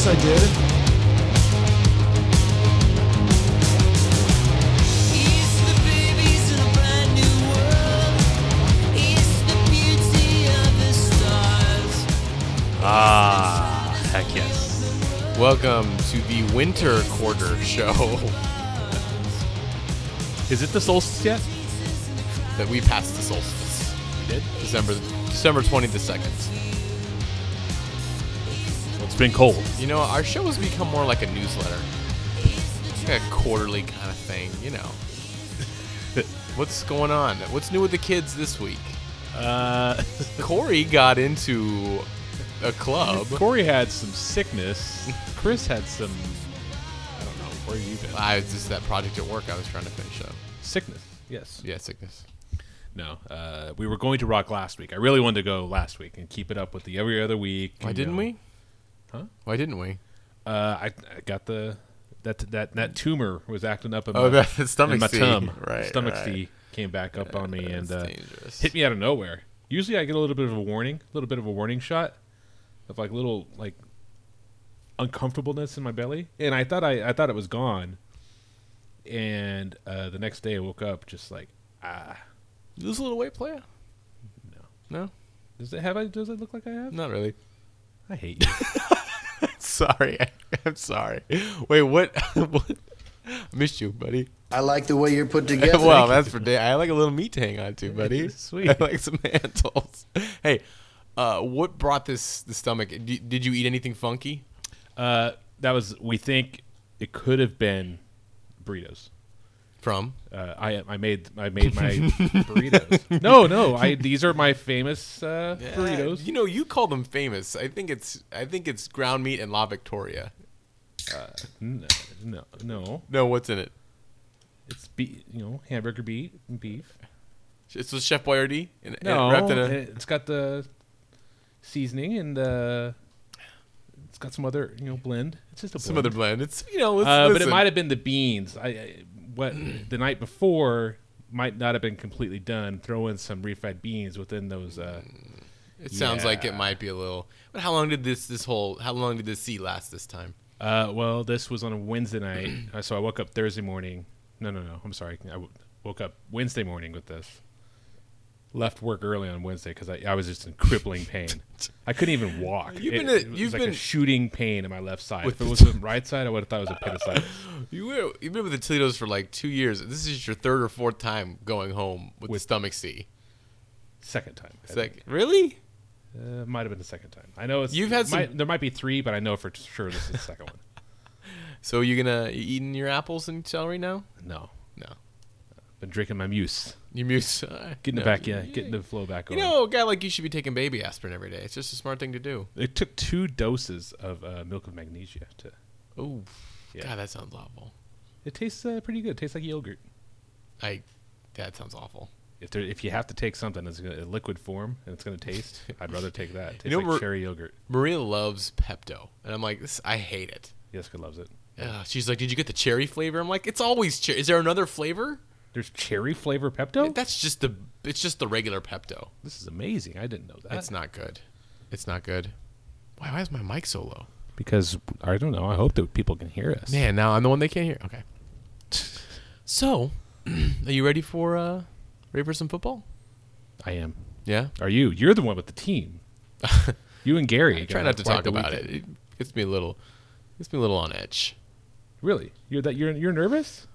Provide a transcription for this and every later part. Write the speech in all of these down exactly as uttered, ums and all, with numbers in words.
Yes, I did. Ah, heck yes. Welcome to the winter quarter show Is it the solstice yet? that we passed the solstice. We did? December December twenty-second. Well, it's been cold. You know, our show has become more like a newsletter. Like a quarterly kind of thing, you know. What's going on? What's new with the kids this week? Uh, Corey got into a club. Corey had some sickness. Chris had some, I don't know, where have you been? I was just that project at work I was trying to finish up. Sickness, yes. Yeah, sickness. No, uh, we were going to Rock last week. I really wanted to go last week and keep it up with the every other week. Why you didn't know. we? Huh? Why didn't we? Uh, I, I got the, that that that tumor was acting up in Oh, my, that stomach in my C. tum. Right, Stomach right. C came back up on me and That's uh, dangerous. hit me out of nowhere. Usually I get a little bit of a warning, a little bit of a warning shot of like little like uncomfortableness in my belly, and I thought I, I thought it was gone. And uh, the next day I woke up just like ah. You lose a little weight, player? No. No? Does it have? I does it look like I have? Not really. I hate you. Sorry. I'm sorry. Wait, what? what? I missed you, buddy. I like the way you're put together. Well, that's for day. I like a little meat to hang on to, buddy. Sweet. I like some handles. Hey, uh, what brought this the stomach? D- did you eat anything funky? Uh, that was. We think it could have been burritos. From? Uh, I I made I made my burritos. No, no. I these are my famous uh, burritos. You know, you call them famous. I think it's I think it's ground meat and La Victoria. No, no, no. No, what's in it? It's be you know hamburger beef and beef. It's with Chef Boyardee and, No, and wrapped in a. it's got the seasoning and uh, it's got some other you know blend. It's just a Some blend. other blend. It's you know, it's, Uh, but it listen. might have been the beans. I, I what the night before might not have been completely done. Throw in some refried beans within those. Uh, It sounds like it Yeah. might be a little. But how long did this this whole? How long did this sea last this time? uh, well, this was on a Wednesday night, uh, so I woke up Thursday morning. No, no, no. I'm sorry. I w- woke up Wednesday morning with this. Left work early on Wednesday because I, I was just in crippling pain. I couldn't even walk. You've it, been a- it was you've like been- a shooting pain in my left side. With If it the was t- the right side, I would have thought it was appendicitis. You were you've been with the Toledos for like two years. This is your third or fourth time going home with, With- the stomach C. Second time. I It's think. like really? Uh, might have been the second time. I know it's You've had some- might, there might be three, but I know for sure this is the second one. So you gonna you eating your apples and celery now? No, No. been drinking my Muse, You muse. Uh, getting no. it back, yeah, getting the flow back You on. know, a guy like you should be taking baby aspirin every day. It's just a smart thing to do. It took two doses of uh, milk of magnesia to. Oh, Yeah. God, that sounds awful. It tastes uh, pretty good. It tastes like yogurt. I that sounds awful. If there, if you have to take something that's gonna, in liquid form and it's going to taste, I'd rather take that. It tastes know, like Mar- cherry yogurt. Maria loves Pepto, and I'm like, this, I hate it. Jessica loves it. Uh, she's like, did you get the cherry flavor? I'm like, it's always cherry. Is there another flavor? There's cherry flavor Pepto? That's just the. It's just the regular Pepto. This is amazing. I didn't know that. It's not good. It's not good. Why, why is my mic so low? Because, I don't know, I hope that people can hear us. Man, now I'm the one they can't hear. Okay. So, are you ready for uh, ready for some football? I am. Yeah. Are you? You're the one with the team. You and Gary. I try got not to quite talk the about weekend. it. It gets me a little. Gets me a little on edge. Really? You're that? You're you're nervous?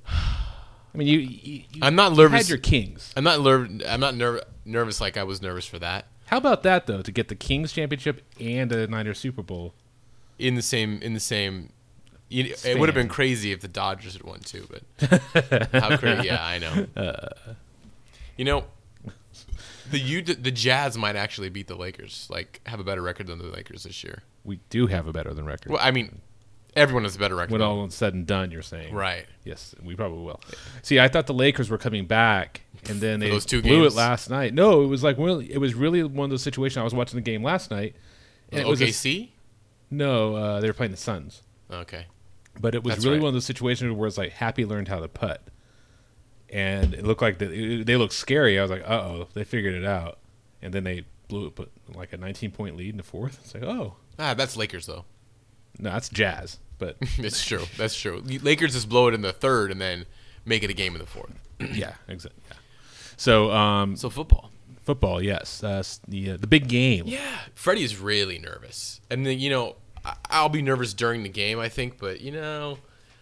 I mean, you. you, you I'm not you nervous. Had your Kings. I'm not nerv- I'm not nerv- nervous like I was nervous for that How about that though? To get the Kings championship and a Niners Super Bowl. in the same in the same. You, it Span. would have been crazy if the Dodgers had won too, but how crazy? Yeah, I know. Uh. You know, the U the Jazz might actually beat the Lakers. Like have a better record than the Lakers this year. We do have a better than record. Well, I mean, everyone has a better record. when than- all is said and done, you're saying. right. Yes, we probably will. See, I thought the Lakers were coming back, and then they those two blew games? it last night. No, it was like really, it was really one of those situations. I was watching the game last night, and it was a- O K C. no, uh, they were playing the Suns, Okay. but it was That's really right. one of those situations where it's like Happy learned how to putt, and it looked like the, they looked scary. I was like, uh oh, they figured it out, and then they blew it, put like a nineteen point lead in the fourth. It's like, oh, Ah, that's Lakers though. No, that's Jazz. But It's true. That's true. Lakers just blow it in the third and then make it a game in the fourth. yeah, exactly. Yeah. So, um, So football. football, yes, uh, the uh, the big game. Yeah, Freddie is really nervous, and then you know I- I'll be nervous during the game, I think, but you know,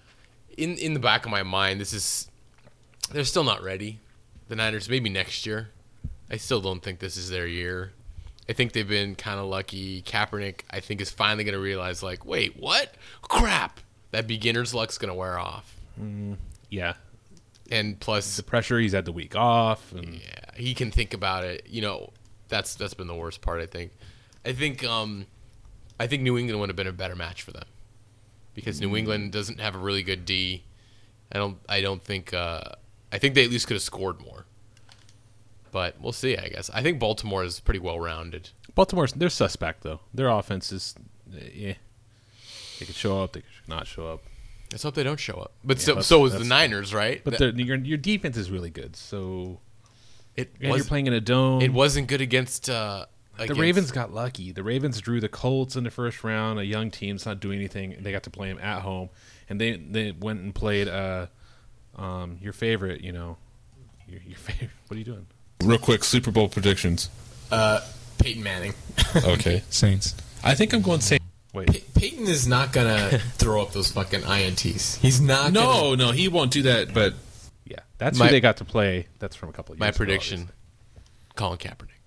in in the back of my mind, this is they're still not ready. The Niners, maybe next year. I still don't think this is their year. I think they've been kind of lucky. Kaepernick, I think, is finally going to realize, like, wait, what? Crap! That beginner's luck's going to wear off. Yeah, And plus, the pressure. He's had the week off, and yeah, he can think about it. You know, that's that's been the worst part. I think. I think. Um, I think New England would have been a better match for them because New England doesn't have a really good D. I don't. I don't think. Uh, I think they at least could have scored more. But we'll see. I guess. I think Baltimore is pretty well rounded. Baltimore's they're suspect though. Their offense is, uh, yeah, they could show up, they could not show up. Let's hope they don't show up. But Yeah, so, that's- so is the that's- Niners, right? But That- the, your your defense is really good. So it and was, you're playing in a dome. It wasn't good against. Uh, the against- Ravens got lucky. The Ravens drew the Colts in the first round. A young team's not doing anything. They got to play them at home, and they they went and played uh, um, your favorite. You know, your, your favorite. What are you doing? Real quick, Super Bowl predictions. Uh, Peyton Manning. Okay. Saints. I think I'm going Saints. Wait, Pey- Peyton is not gonna throw up those fucking I N Ts. He's not. Gonna, No, no, he won't do that. But yeah, that's My- who they got to play. That's from a couple of years My ago, prediction: obviously. Colin Kaepernick.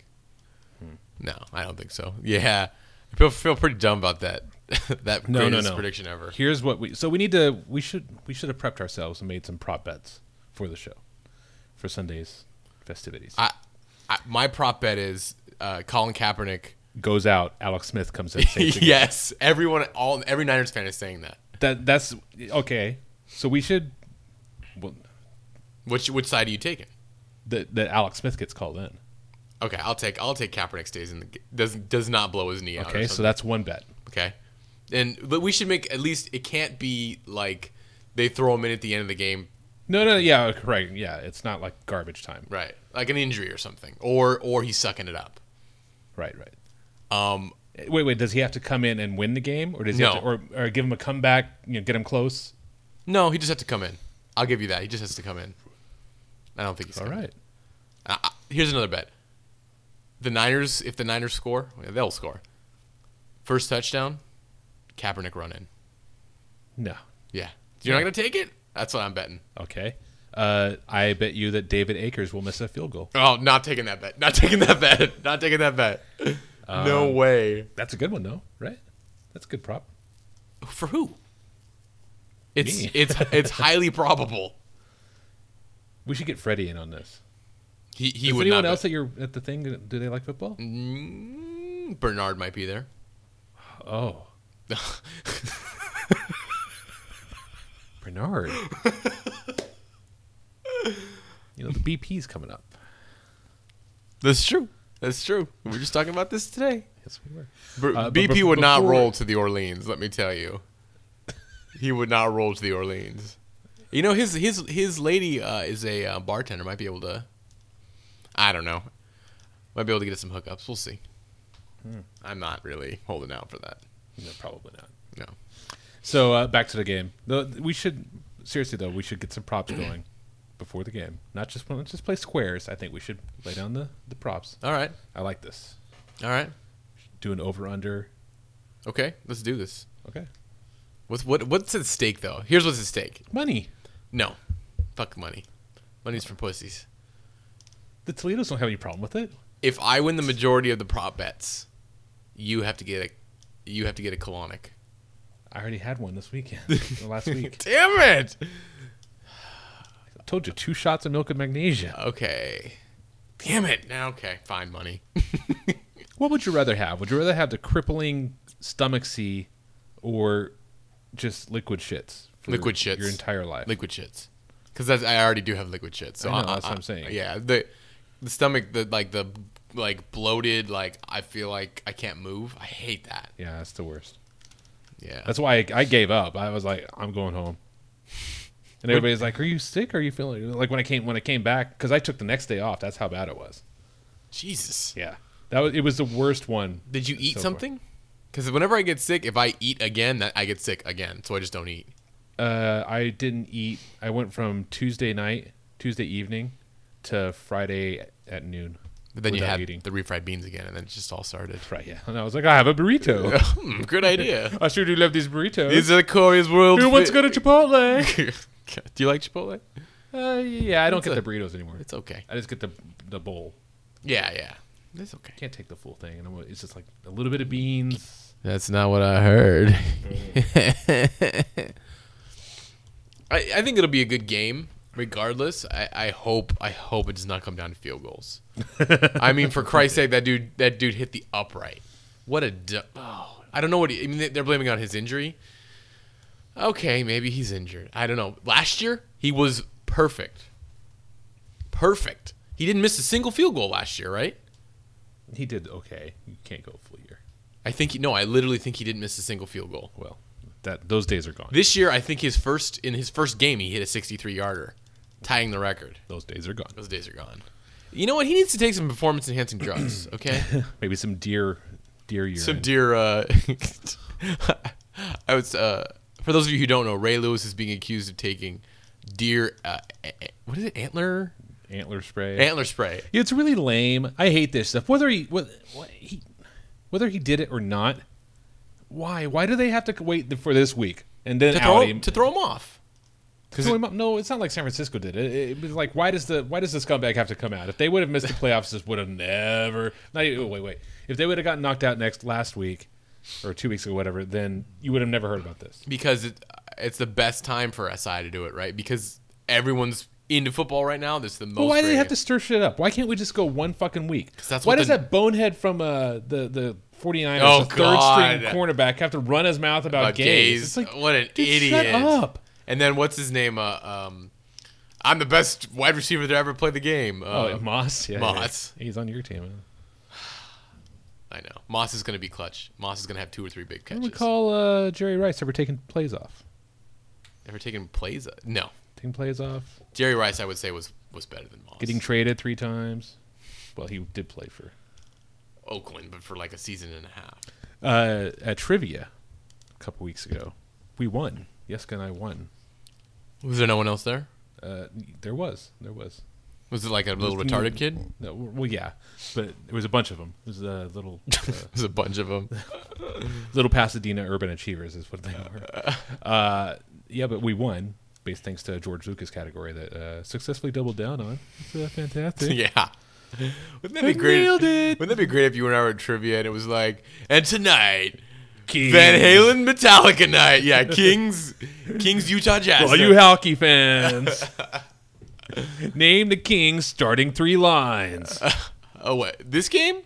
No, I don't think so. Yeah, I feel feel pretty dumb about that. that No, no, greatest no. prediction ever. Here's what we. So we need to. We should. We should have prepped ourselves and made some prop bets for the show, for Sunday's festivities. I, I my prop bet is uh, Colin Kaepernick. Goes out. Alex Smith comes in. Saves the game. Yes, everyone, all every Niners fan is saying that. That that's okay. So we should. Well, Which which side are you taking? that that Alex Smith gets called in. Okay, I'll take I'll take Kaepernick stays in the g- does does not blow his knee out. or Okay, so something. that's one bet. Okay, and but we should make at least it can't be like they throw him in at the end of the game, No, no, yeah, right, yeah. It's not like garbage time. right? Like an injury or something, or or he's sucking it up. Right, right. Um, Wait, wait. Does he have to come in and win the game, or does he No. have to, or, or give him a comeback? You know, get him close. no, he just has to come in. I'll give you that. He just has to come in. I don't think he's All coming. right. Uh, uh, here's another bet. The Niners, if the Niners score, yeah, they'll score. First touchdown, Kaepernick run in. No. Yeah, you're not gonna take it. That's what I'm betting. Okay. Uh, I bet you that David Akers will miss a field goal. Oh, not taking that bet. Not taking that bet. Not taking that bet. no way. That's a good one, though, right? That's a good prop. For who? It's Me. it's it's highly probable. We should get Freddie in on this. He he Is would anyone not. else at your at the thing? Do they like football? Mm, Bernard might be there. Oh, Bernard. You know the B P's coming up. That's true. That's true. We were just talking about this today. Yes, we were. B- Uh, but B P bef- would not before- roll to the Orleans. Let me tell you, he would not roll to the Orleans. You know, his his his lady uh, is a uh, bartender. Might be able to. I don't know. Might be able to get us some hookups. We'll see. Hmm. I'm not really holding out for that. No, probably not. No. So uh, back to the game. The, we should seriously though. We should get some props going before the game. Not just not just play squares. I think we should lay down the, the props. All right. I like this. All right. Do an over under. Okay. Let's do this. Okay. What's what what's at stake though? Here's what's at stake. Money. No. Fuck money. Money's for pussies. The Toledos don't have any problem with it. If I win the majority of the prop bets, you have to get a you have to get a colonic. I already had one this weekend. or last week. Damn it. I told you two shots of milk and magnesia. Okay. Damn it. Now okay, fine money. What would you rather have? Would you rather have the crippling stomach C or just liquid shits? for Liquid shits. Your entire life. Liquid shits. Cuz I already do have liquid shits. So I know, that's what I'm saying. Yeah, the the stomach the like the like bloated like I feel like I can't move. I hate that. Yeah, that's the worst. Yeah. That's why I, I gave up. I was like, I'm going home. And everybody's like, "Are you sick? Are you feeling like when I came when I came back? Because I took the next day off. That's how bad it was. Jesus. Yeah, that was it. Was the worst one. Did you eat so far. something? Because whenever I get sick, if I eat again, that I get sick again. So I just don't eat. Uh, I didn't eat. I went from Tuesday night, Tuesday evening, to Friday at noon. But then you without had eating. the refried beans again, and then it just all started. Right, yeah. And I was like, I have a burrito. Hmm, good idea. I sure do love these burritos. These are the Corey's World. Who wants to Fi- go to Chipotle? Do you like Chipotle? uh, yeah, I don't It's get a- the burritos anymore. It's okay. I just get the the bowl. Yeah, yeah. It's okay. Can't take the full thing, and I'm, it's just like a little bit of beans. That's not what I heard. I, I think it'll be a good game, regardless. I, I hope I hope it does not come down to field goals. I mean, for Christ's sake, that dude that dude hit the upright. What a du- oh, I don't know what he, I mean. They're blaming on his injury. Okay, maybe he's injured. I don't know. Last year he was perfect. Perfect. He didn't miss a single field goal last year, right? He did okay. You can't go full year. I think he, no, I literally think he didn't miss a single field goal. Well, that those days are gone. This year, I think his first in his first game, he hit a sixty-three yarder, tying the record. Those days are gone. Those days are gone. You know what? He needs to take some performance enhancing drugs. Okay, Maybe some deer, deer urine. some deer. Uh, I was. Uh, for those of you who don't know, Ray Lewis is being accused of taking deer. Uh, a- a- what is it? Antler. Antler spray. Antler spray. Yeah, it's really lame. I hate this stuff. Whether he, whether, he, whether he did it or not, why? Why do they have to wait for this week and then To out throw, him? to throw him off. To throw him up? No, it's not like San Francisco did it. It, it was like, why does the why does the scumbag have to come out? If they would have missed the playoffs, this would have never. Not even, oh, wait, wait. If they would have gotten knocked out next last week or two weeks ago, whatever, then you would have never heard about this. Because it, it's the best time for S I to do it, right? Because everyone's into football right now. This is the most. Well, why do they radio- have to stir shit up? Why can't we just go one fucking week? 'Cause that's why what does the- that bonehead from uh, the the 49ers, Oh, the third God. string cornerback, have to run his mouth about, About gays? gays. It's like, What an dude, idiot. Shut up. And then what's his name? Uh, um, I'm the best wide receiver to ever play the game. Uh, Oh, Moss. Yeah, Moss. yeah. He's on your team. I know. Moss is going to be clutch. Moss is going to have two or three big I don't catches. recall uh, Jerry Rice ever taking plays off. Ever taken plays? No. Taking plays off. Jerry Rice, I would say, was was better than Moss. Getting traded three times. Well, he did play for Oakland, but for like a season and a half. uh, at trivia a couple weeks ago. We won. Yeska and I won. Was there no one else there? Uh, there was. There was. Was it like a little Was- retarded kid? No, well, yeah, but there was a bunch of them. It was a little, uh, There's a bunch of them. little Pasadena urban achievers is what they were. Uh, yeah, but we won, based thanks to a George Lucas category that uh, successfully doubled down on. It's uh, fantastic. Yeah. Wouldn't that be I great? nailed it. Wouldn't that be great if you and I were at trivia and it was like, and tonight, Kings. Van Halen Metallica night. Yeah, Kings, Kings Utah Jazz. All you hockey fans, name the Kings starting three lines Oh, what? This game?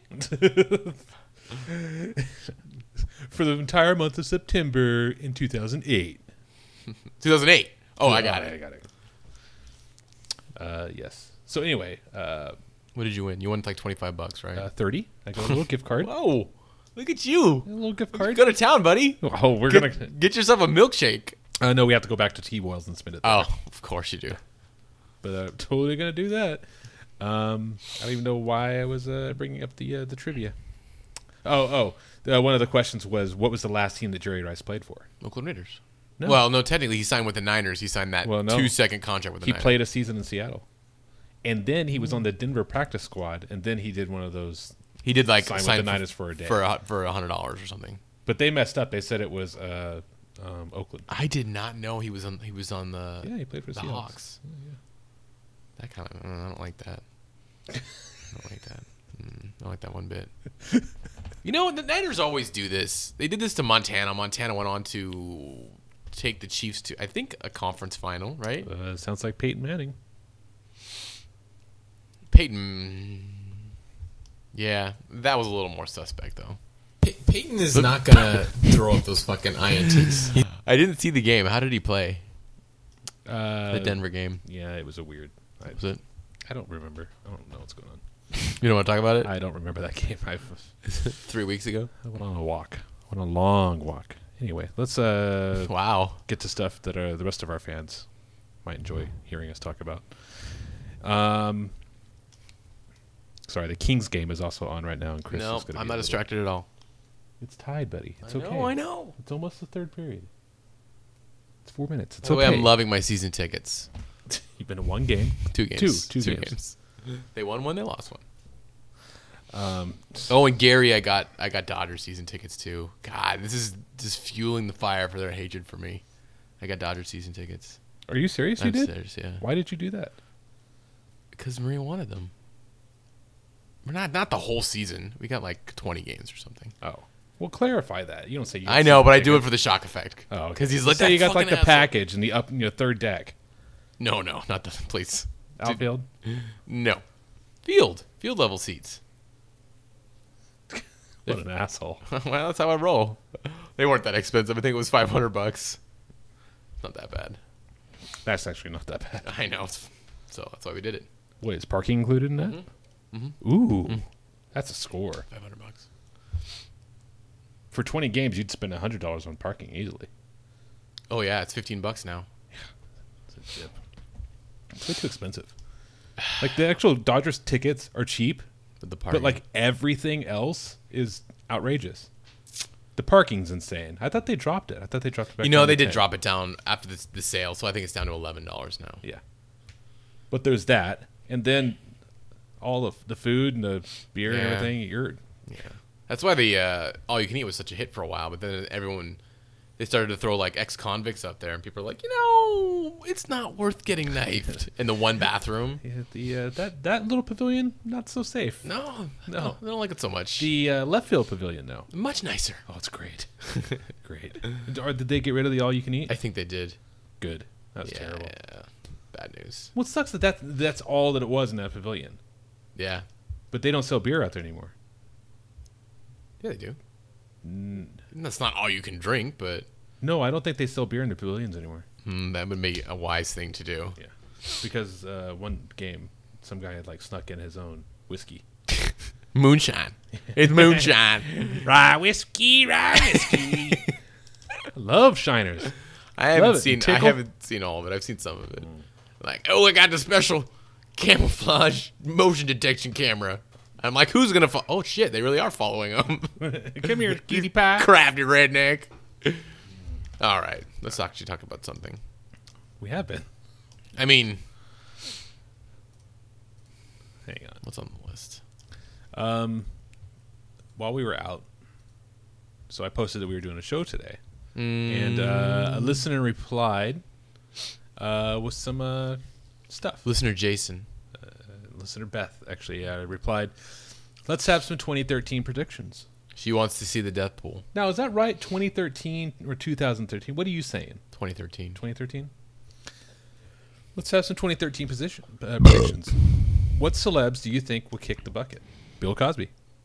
for the entire month of September in two thousand eight. two thousand eight. Oh, I got I it. got it. Uh, yes. So anyway, uh, What did you win? You won like twenty-five bucks, right? uh, thirty. I got a little gift card. Whoa. Look at you. A little gift card. Go to town, buddy. Oh, we're gonna. Get, get yourself a milkshake. Uh, no, we have to go back to T-Boils and spend it. There. Oh, of course you do. But uh, totally gonna do that. Um, I don't even know why I was uh, bringing up the uh, the trivia. Oh, oh. Uh, one of the questions was, what was the last team that Jerry Rice played for? Oakland Raiders. No. Well, no, technically he signed with the Niners. He signed that Well, no. two-second contract with the He Niners. played a season in Seattle, and then he was on the Denver practice squad, and then he did one of those. He did like Sign with sign the for- Niners for a day. for a, for a hundred dollars or something. But they messed up. They said it was uh, um, Oakland. I did not know he was on. He was on the Yeah, he played for the the Seahawks. Hawks. That kind of. I don't like that. I don't like that. Mm, I don't like that one bit. You know, the Niners always do this. They did this to Montana. Montana went on to take the Chiefs to, I think, a conference final, right? Uh, sounds like Peyton Manning. Peyton. Yeah, that was a little more suspect, though. Pey- Peyton is not gonna throw up those fucking I N Ts. He- I didn't see the game. How did he play? Uh, The Denver game. Yeah, it was a weird. I, Was it? I don't remember. I don't know what's going on. You don't want to talk about it? I don't remember that game. I, Three weeks ago. I went on a walk. Went on a long walk. Anyway, let's uh, Wow. get to stuff that uh, the rest of our fans might enjoy hearing us talk about. Um, sorry, the Kings game is also on right now, and Chris No, is going to I'm be not a little- distracted at all. It's tied, buddy. It's I okay. know, I know. It's almost the third period. It's four minutes. It's By the way, okay. I'm loving my season tickets. You've been to one game. Two games. Two. Two games. They won one. They lost one. Um, Oh, and Gary, I got I got Dodgers season tickets too. God, this is just fueling the fire for their hatred for me. I got Dodgers season tickets. are you serious? You I'm did? serious, yeah. Why did you do that? Because Maria wanted them. We're not not the whole season. We got like twenty games or something. Oh, well, clarify that. You don't say. You got I know, season but I do it tickets. for the shock effect. Oh, because he's like so that you got like fucking the asshole. package and the up, you know, third deck No, no, not the please. outfield. No, field, field level seats. What an asshole! Well, that's how I roll. They weren't that expensive. I think it was five hundred bucks. Not that bad. That's actually not that bad. I know. So that's why we did it. Wait, is parking included in that? Mm-hmm. Ooh, that's a score. Five hundred bucks. For twenty games, you'd spend a hundred dollars on parking easily. Oh yeah, it's fifteen bucks now. It's a dip. It's way too expensive. Like the actual Dodgers tickets are cheap, With the party. but like everything else is outrageous. The parking's insane. I thought they dropped it. I thought they dropped it back. you know, down they to did ten. drop it down after the, the sale, so I think it's down to eleven dollars now. Yeah. But there's that, and then all of the food and the beer and Yeah. everything. You're Yeah, that's why the uh, all you can eat was such a hit for a while. But then everyone they started to throw like ex convicts up there, and people are like, you know, it's not worth getting knifed in the one bathroom. yeah, the uh, that that little pavilion not so safe. No, No. no, I don't like it so much. The uh, left field pavilion, though. Much nicer. Oh, it's great, great. Or did they get rid of the all you can eat? I think they did. Good. That was yeah, terrible. yeah. Bad news. Well, it sucks that, that that's all that it was in that pavilion. Yeah, But they don't sell beer out there anymore. yeah, they do. That's not all you can drink, but No, I don't think they sell beer in the pavilions anymore. mm, that would be a wise thing to do. Yeah, because uh, one game, some guy had like snuck in his own whiskey. Moonshine. It's moonshine. Rye whiskey, rye whiskey. I love Shiners. I haven't Love it. seen. I Tickle? haven't seen all of it. I've seen some of it. Like, oh, I got the special camouflage motion detection camera. I'm like, who's gonna? Fo- oh shit, they really are following them. Come here, cutie pie. Crafty redneck. All right, let's actually talk about something. We have been. I mean, Hang on. what's on the list? Um, while we were out, so I posted that we were doing a show today, and uh, a listener replied uh, with some uh, stuff. Listener Jason. Listener Beth actually uh, replied, "Let's have some twenty thirteen predictions." She wants to see the death pool. Now, is that right? twenty thirteen or two thousand thirteen? What are you saying? twenty thirteen. twenty thirteen? Let's have some twenty thirteen position, uh, predictions. What celebs do you think will kick the bucket? Bill Cosby.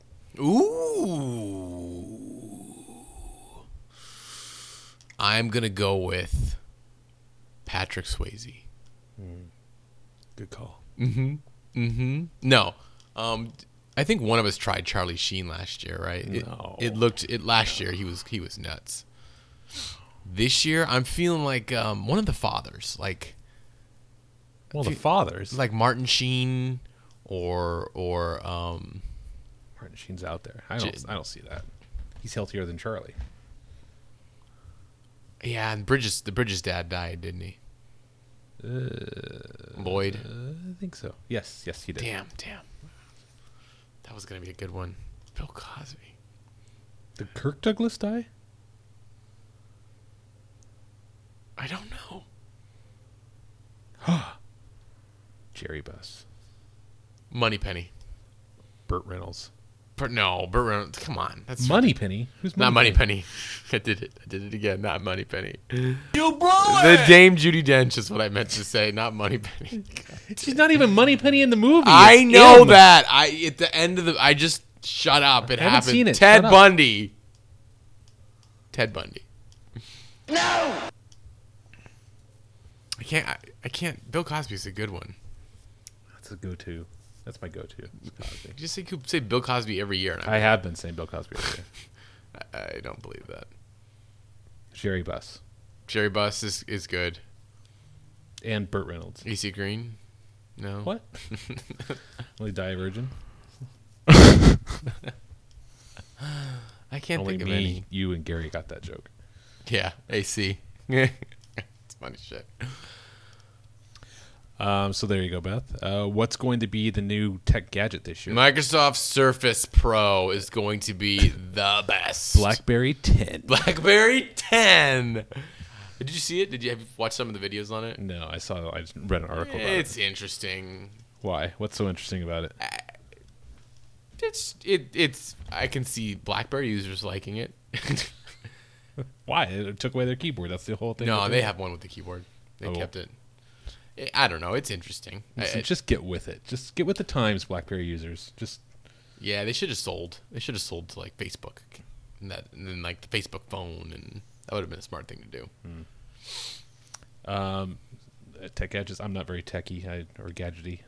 Ooh. I'm gonna go with Patrick Swayze. Good call. Mm-hmm. No. Um, I think one of us tried Charlie Sheen last year, right? It, No. it looked it last year. He was he was nuts. This year, I'm feeling like um, one of the fathers, like Well, the fathers. like Martin Sheen, or or um, Martin Sheen's out there. I don't. J- I don't see that. He's healthier than Charlie. yeah, and Bridges. The Bridges dad died, didn't he? Lloyd. Uh, I think so. Yes. Yes, he did. Damn, damn. That was gonna be a good one. Bill Cosby. Did Kirk Douglas die? I don't know. Jerry Buss. Moneypenny. Burt Reynolds. But no, Burt Reynolds. Come on, that's Moneypenny? Who's not Moneypenny? Moneypenny. I did it. I did it again. Not Moneypenny. You blew The Dame Judi Dench is what I meant to say, not Moneypenny. She's not even Moneypenny in the movie. I It's know him. that. I at the end of the. I just shut up. It I haven't happened. seen it. Ted Shut up. Bundy. Ted Bundy. No! I can't. I, I can't. Bill Cosby's a good one. That's a go-to. That's my go-to. It's Cosby. You just say, you say Bill Cosby every year, and I have been saying Bill Cosby. every year. I, I don't believe that. Jerry Buss Jerry Buss is, is good. and Burt Reynolds. E C Green? No. What? Will he die a virgin? I can't Only think of me, any. you, and Gary got that joke. Yeah, A C. It's funny shit. Um, so there you go, Beth. Uh, what's going to be the new tech gadget this year? Microsoft Surface Pro is going to be the best. BlackBerry ten. BlackBerry ten. Did you see it? Did you have you watched some of the videos on it? No, I saw. I just read an article about It's it. interesting. Why? What's so interesting about it? It's it it's. I can see BlackBerry users liking it. Why? It took away their keyboard. That's the whole thing. No, that they have one with the keyboard. They Oh. kept it. I- I don't know. It's interesting. I- Listen, I- just get with it. Just get with the times, BlackBerry users. Just yeah, they should have sold. They should have sold to like Facebook, and that, and then like the Facebook phone, and that would have been a smart thing to do. um, tech gadgets. I'm not very techy I, or gadgety.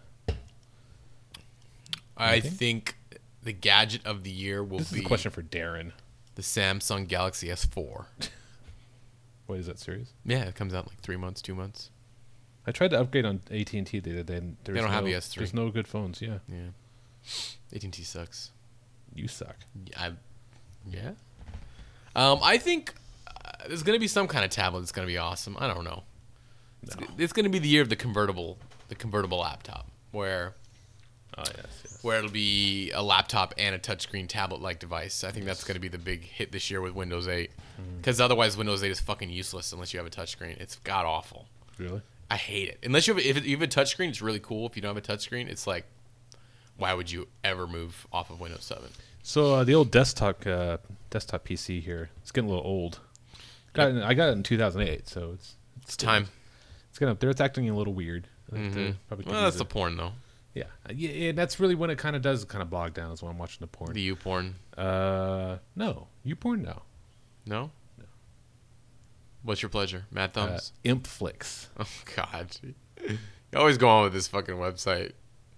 I Anything? think the gadget of the year will This be is a question for Darren. the Samsung Galaxy S four. What is that serious? Yeah, it comes out in like three months, two months. I tried to upgrade on A T and T the other day. And there's They don't no, have the S three. There's no good phones. Yeah, Yeah, A T and T sucks. you suck. I, yeah. Um, I think uh, there's gonna be some kind of tablet that's gonna be awesome. I don't know. It's, No. it's gonna be the year of the convertible, the convertible laptop, where Oh yes, yes. where it'll be a laptop and a touchscreen tablet-like device. I think that's gonna be the big hit this year with Windows eight, because otherwise Windows eight is fucking useless unless you have a touchscreen. It's god awful. Really? I hate it. Unless you have, if you have a touchscreen, it's really cool. If you don't have a touchscreen, it's like, why would you ever move off of Windows seven? So uh, the old desktop uh, desktop P C here, it's getting a little old. Got it, I got it in two thousand eight, so it's It's time. it's getting up there. It's acting a little weird. I have to Mhm. probably Well, confuse that's the it. porn though. yeah, Uh, yeah, yeah. That's really when it kind of does kind of bog down. Is when I'm watching the porn. The U porn. Uh, no, you porn now. No. No. What's your pleasure? Mad Uh, thumbs. Imp flicks. Oh God. You always go on with this fucking website.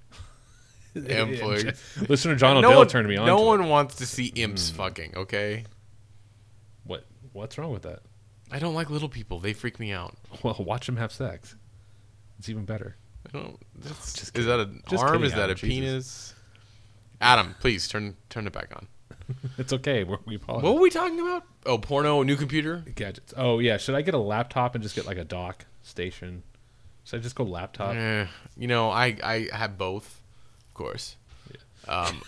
Imp Listener John no O'Dell one, turned me on. no to one it. wants to see imps fucking. Okay. What? What's wrong with that? I don't like little people. They freak me out. Well, watch them have sex. It's even better. I don't. That's, Just is that an Just arm? kidding, Is that Adam, a Jesus. penis? Adam, please turn turn it back on. It's okay. We're, we apologize. What were we talking about? Oh, porno, new computer. Gadgets. Oh yeah. Should I get a laptop and just get like a dock station? Should I just go laptop? Eh, you know, I I have both, of course. Um,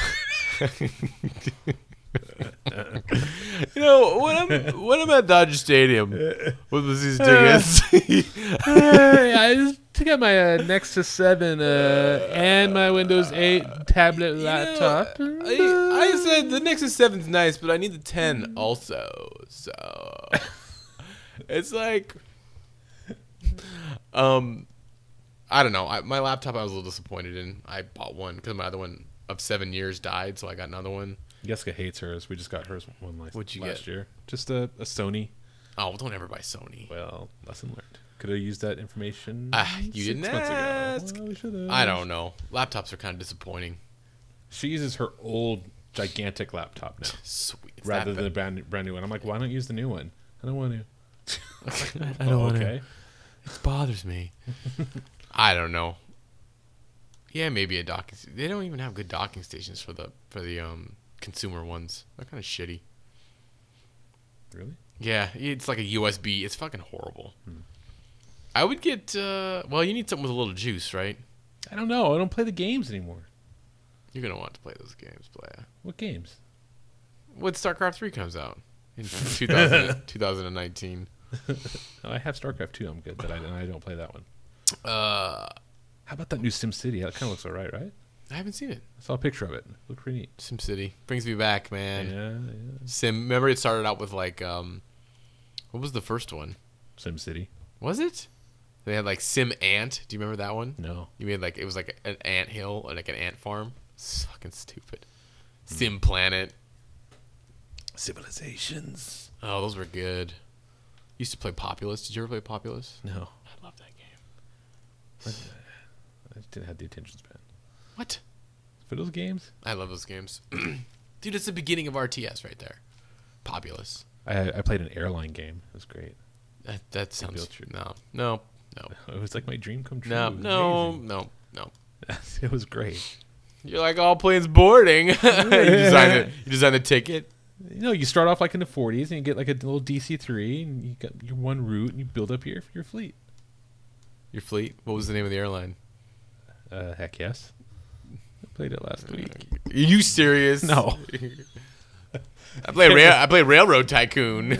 you know, when I'm when I'm at Dodger Stadium with the season tickets, Hey, I just took out my uh, Nexus seven uh, and my Windows eight tablet laptop. You know, I, I said the Nexus seven's nice, but I need the ten also. So it's like, um, I don't know. I, my laptop I was a little disappointed in. I bought one because my other one of seven years died, so I got another one. Jessica hates hers. We just got hers one last, What'd you last get? year. Just a, a Sony. Oh, well, don't ever buy Sony. Well, lesson learned. Could have used that information. Ah, you six didn't months ago. ask. Well, we should've. I don't know. Laptops are kind of disappointing. She uses her old gigantic laptop now Sweet. It's rather that than a bad. brand brand new one. I'm like, why don't you use the new one? I don't want to. I don't Oh, wanna- okay. It bothers me. I don't know. Yeah, maybe a docking. st- They don't even have good docking stations for the for the um consumer ones. They're kind of shitty. Really? Yeah, it's like a U S B. It's fucking horrible. I would get. Uh, well, you need something with a little juice, right? I don't know. I don't play the games anymore. You're gonna want to play those games, playa. What games? When StarCraft three comes out in two thousand, twenty nineteen. Oh, I have StarCraft two. I'm good, but I, and I don't play that one. Uh, How about that new SimCity? That kind of looks alright, right? I haven't seen it. I saw a picture of it. It looked pretty neat. SimCity brings me back, man. Yeah, yeah. Sim. Remember, it started out with like um, what was the first one? SimCity. Was it? They had like Sim Ant. Do you remember that one? No. You made like it was like an ant hill or like an ant farm. It's fucking stupid. Sim Planet. Civilizations. Oh, those were good. Used to play Populous. Did you ever play Populous? No. I love that game. I just didn't have the attention span. What? For those games? I love those games. Dude, it's the beginning of R T S right there. Populous. I I played an airline game. It was great. That that sounds built your- no, no, no, It was like my dream come true. no, It was no, amazing. no, no. It was great. You're like all planes boarding. you design the you design the ticket. You know, you start off like in the forties, and you get like a little D C three, and you got your one route, and you build up your your fleet. Your fleet? What was the name of the airline? Uh, heck yes. I played it last week. Are you serious? No. I played rail- I played Railroad Tycoon.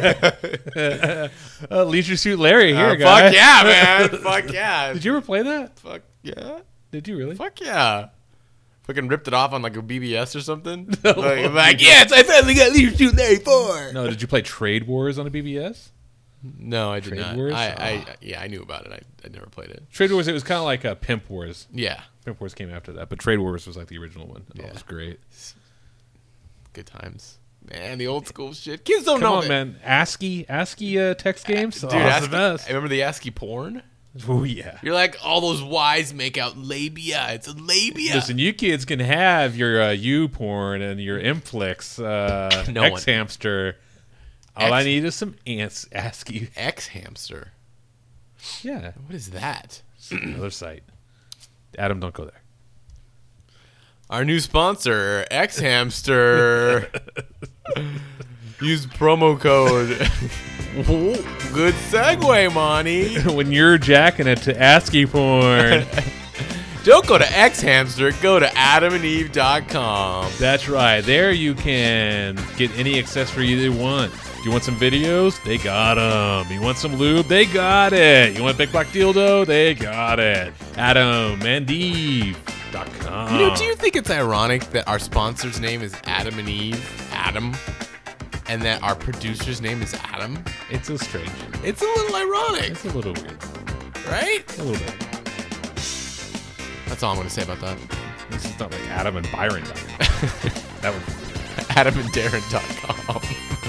Uh, Leisure Suit Larry here, Uh, guy. fuck yeah, man. Fuck yeah. Did you ever play that? Fuck yeah. Did you really? Fuck yeah. Fucking ripped it off on like a B B S or something. like, I'm like, yes, I finally got Leisure Suit Larry four. No, did you play Trade Wars on a B B S? No, I did Trade not. Wars? I, I, Ah. yeah, I knew about it. I, I never played it. Trade Wars, it was kind of like a Pimp Wars. Yeah. Pimp Wars came after that, but Trade Wars was like the original one. Oh, Yeah. it was great. Good times. Man, the old school shit. Kids don't Come know on, that. man. ASCII, ASCII uh, text games? Dude, oh, it's ASCII, the best. I remember the ASCII porn. Oh, yeah. You're like, all those Y's make out labia. It's a labia. Listen, you kids can have your uh, U porn and your Inflix, uh, No X one- Hamster. All I X- need is some ants. ASCII. X hamster. Yeah, What is that? another site. Adam, don't go there. Our new sponsor, X Hamster. Use promo code. Good segue, Monty. When you're jacking it to ASCII porn. Don't go to X Hamster. Go to adam and eve dot com. That's right. There you can get any accessory you want. You want some videos? They got them. You want some lube? They got it. You want a big black dildo? They got it. Adam and Eve dot com. You know, do you think it's ironic that our sponsor's name is Adam and Eve, Adam, and that our producer's name is Adam? It's a strange. It's a little ironic, It's a little weird. right? A little bit. That's all I'm going to say about that. This is not like Adam and Byron. That was adam and darren dot com.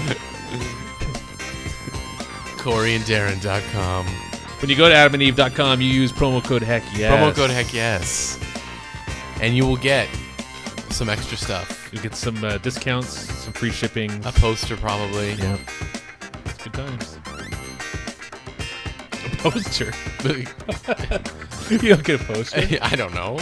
Corey and Darren dot com. when you go to adam and eve dot com, you use promo code heck yes. Promo code heck yes. And you will get some extra stuff. You get some uh, discounts, some free shipping. A poster, probably. Yeah. It's good times. A poster. You don't get a poster. I don't know.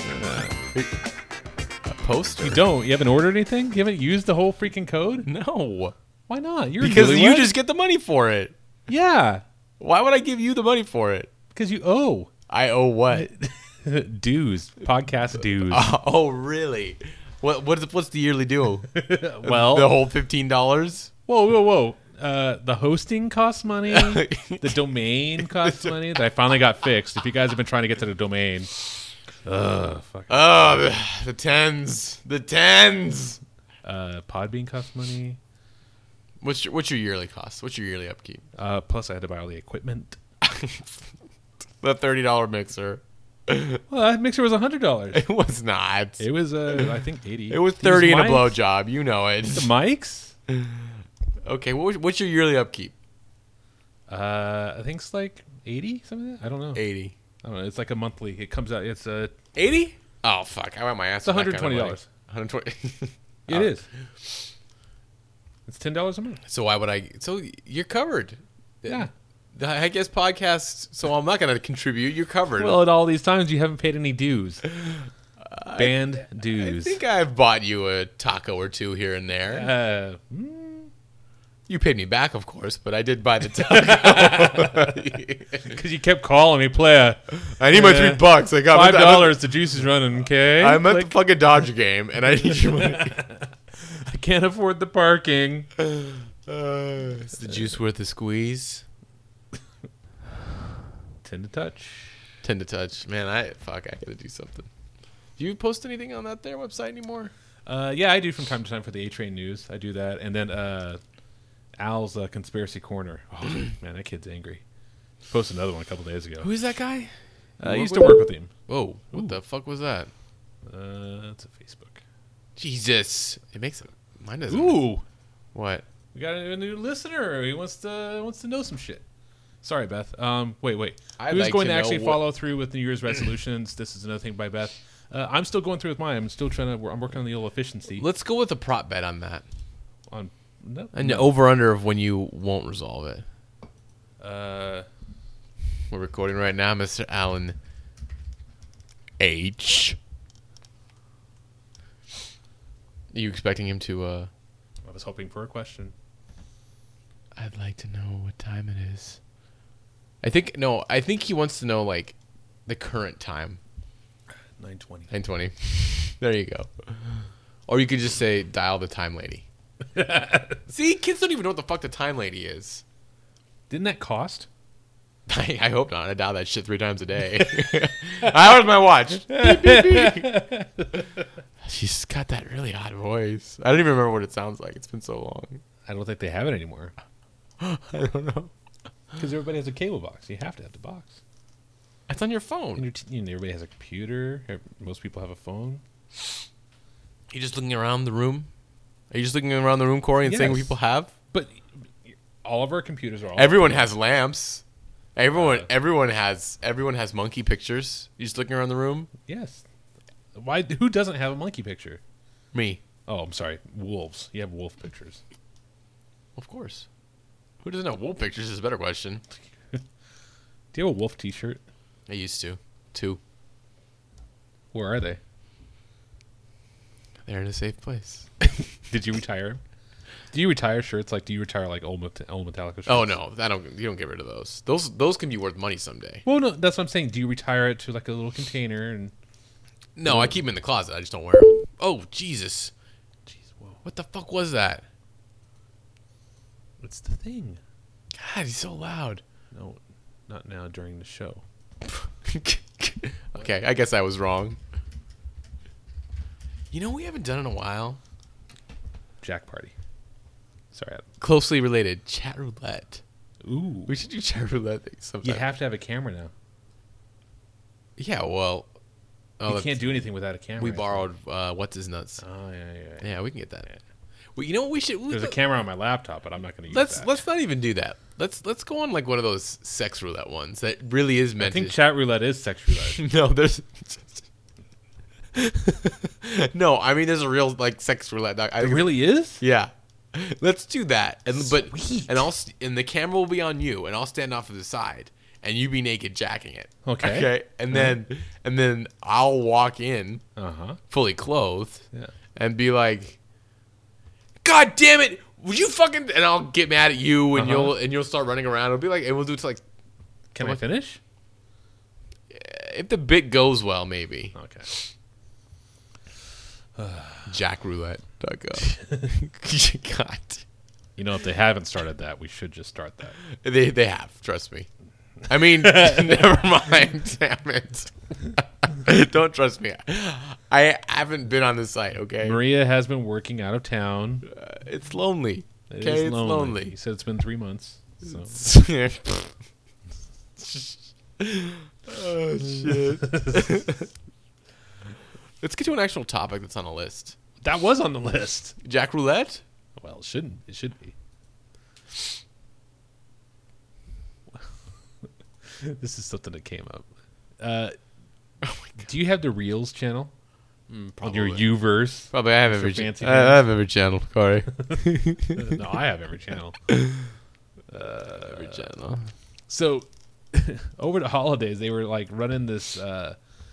A poster? You don't. You haven't ordered anything. You haven't used the whole freaking code. No. Why not? You're Because really you what? just get the money for it. yeah. Why would I give you the money for it? Because you owe I owe what? dues, podcast dues. Oh, really? What what's what's the yearly due? well, The whole fifteen dollars? whoa, whoa, whoa. Uh, the hosting costs money. The domain costs money. That I finally got fixed. If you guys have been trying to get to the domain, ugh, fuck. Oh, the, the tens, the tens. Uh, Podbean costs money. What's your what's your yearly cost? What's your yearly upkeep? Uh, plus I had to buy all the equipment. The thirty dollar mixer. Well, that mixer was a hundred dollars. It was not. It was, uh, I think, eighty. It was These thirty and a mics- blowjob. You know The it. mics? Okay, what was, what's your yearly upkeep? Uh, I think it's like eighty, something like that. I don't know. Eighty. I don't know. It's like a monthly. It comes out. It's uh, Eighty? Oh fuck! I want my ass. it's one hundred twenty dollars. One hundred twenty. It is. It's ten dollars a month. So why would I? So you're covered. Yeah. The I guess podcast. So I'm not going to contribute. You're covered. Well, at all these times, you haven't paid any dues. Band I dues. think I've bought you a taco or two here and there. Uh, mm, You paid me back, of course, but I did buy the taco. because you kept calling me, playa. I need my Uh, three bucks. I got Five I'm at- dollars. The juice is running. Okay. I'm at Like, the fucking Dodger game, and I need your money. I can't afford the parking. Uh, is the juice worth a squeeze? Tend to touch. Tend to touch. Man, I fuck. I gotta do something. Do you post anything on that there website anymore? Uh, yeah, I do from time to time for the A Train News. I do that, and then uh, Al's uh, Conspiracy Corner. Oh man, that kid's angry. He posted another one a couple days ago. Who is that guy? Uh, I Work used to with work with him. Whoa! What the fuck was that? Uh, it's a Facebook. Jesus! It makes it. Mine doesn't. Ooh, What? we got a new listener. He wants to wants to know some shit. Sorry, Beth. Um, wait, wait. I'd Who's like going to to, know actually what- follow through with New Year's resolutions? This is another thing by Beth. Uh, I'm still going through with mine. I'm still trying to. I'm working on the old efficiency. Let's go with a prop bet on that. On no, An no. over under of when you won't resolve it. Uh, We're recording right now, Mister Allen H. Are you expecting him to uh, I was hoping for a question. I'd like to know what time it is. I think no. I think he wants to know like the current time. nine twenty. nine twenty. There you go. Or you could just say dial the time lady. See, kids don't even know what the fuck the time lady is. Didn't that cost? I, I hope not. I dial that shit three times a day. How's my watch? Beep, beep, beep. She's got that really odd voice. I don't even remember what it sounds like. It's been so long. I don't think they have it anymore. I don't know. Because everybody has a cable box. You have to have the box. It's on your And phone. your t- you know, everybody has a computer. Ev- Most people have a phone. You just looking around the room? Are you just looking around the room, Corey, and saying what Yes. people have? But all of our computers are all. Everyone has lamps. Everyone, everyone has, everyone has monkey pictures. You just looking around the room. Yes. Why? Who doesn't have a monkey picture? Me, Oh, I'm sorry. Wolves. You have wolf pictures. of course. Who doesn't have wolf pictures is a better question. Do you have a wolf T-shirt? I used to. Two. Where are they? They're in a safe place. Did you retire? Do you retire shirts? Like, do you retire like old, Met- old Metallica shirts? Oh no, I don't. You don't get rid of those. Those those can be worth money someday. Well, no, that's what I'm saying. Do you retire it to like a little container and? No, I keep them in the closet. I just don't wear them. Oh Jesus! Jeez, whoa. What the fuck was that? What's the thing? God, he's so loud. No, not now during the show. Okay, I guess I was wrong. You know, we haven't done in a while. Jack party. Sorry. I- Closely related, chat roulette. Ooh. We should do chat roulette You sometime. have to have a camera now. Yeah, well, oh, you that's- can't do anything without a camera. We borrowed uh, what's his nuts. Oh yeah, yeah. yeah. Yeah, we can get that. Well, you know what we should? We There's a could- camera on my laptop, but I'm not going to use let's that. let's not even do that. Let's let's go on like one of those sex roulette ones that really is I meant think to. chat roulette is sex roulette. No, there's. No, I mean there's a real like sex roulette. I It think- really is? Yeah. Let's do that, and but Sweet. and I'll st- and the camera will be on you, and I'll stand off to the side, and you be naked jacking it. Okay. Okay. And then and then I'll walk in Uh huh. fully clothed, Yeah. and be like, "God damn it! Would you fucking?" And I'll get mad at you, and Uh-huh. you'll and you'll start running around. It'll be like, and we'll do it to like Can I Come on. finish? if the bit goes well, maybe Okay. jack roulette dot com. God, You know, if they haven't started that, we should just start that. they they have. Trust me. I mean, never mind. Damn it. Don't trust me. I haven't been on the site. Okay. Maria has been working out of town. Uh, it's lonely. It Okay, is it's lonely. lonely. He said it's been three months. So. Oh shit. Let's get to an actual topic that's on the list. That was on the list. Jack roulette? Well, it shouldn't. It should be. This is something that came up. Uh, do you have the Reels channel on your Uverse? Probably I have For every cha- fancy I, I have every channel, Corey. No, I have every channel. every channel. So over the holidays, they were like running this, uh,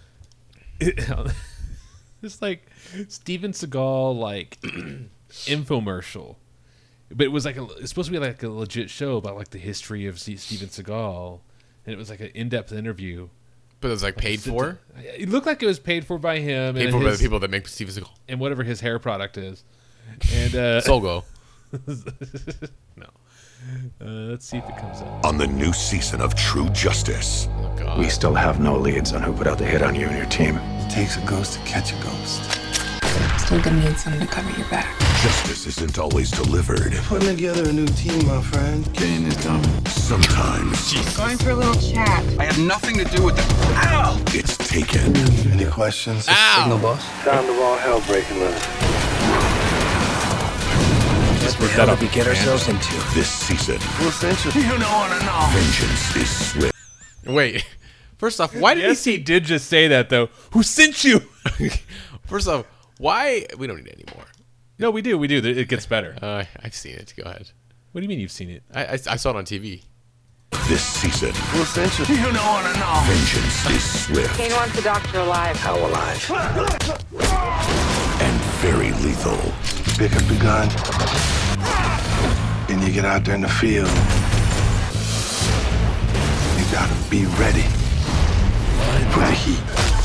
this like Steven Seagal like infomercial, but it was like a, it's supposed to be like a legit show about like the history of C- Steven Seagal, and it was like an in-depth interview. But it was like paid for? It looked like it was paid for by him Paid and, for by the his, people that make Steven Seagal. and whatever his hair product is, and uh, Solgo. no. Uh, let's see if it comes up. On the new season of True Justice, Oh god. We still have no leads on who put out the hit on you and your team. It takes a ghost to catch a ghost. Still gonna need someone to cover your back. justice isn't always delivered. Putting together a new team, my friend. Kane is coming. Sometimes Going for a little chat. I have nothing to do with it. Ow! it's taken. Any questions? Ow! boss. Sound of all hell breaking loose. What the hell did we get ourselves into? This season, Who sent you? You don't want to know. vengeance is swift. Wait. First off, why did Yes, he he did just say that though. Who sent you? First off, why we don't need it anymore. No, we do. We do. It gets better. Uh, I've seen it. Go ahead. What do you mean you've seen it? I, I, I saw it on T V. This season, Who sent you? You don't want to know. vengeance is swift Kane wants the doctor alive. How alive? and very lethal. You pick up the gun, and you get out there in the field. You gotta be ready for the heat.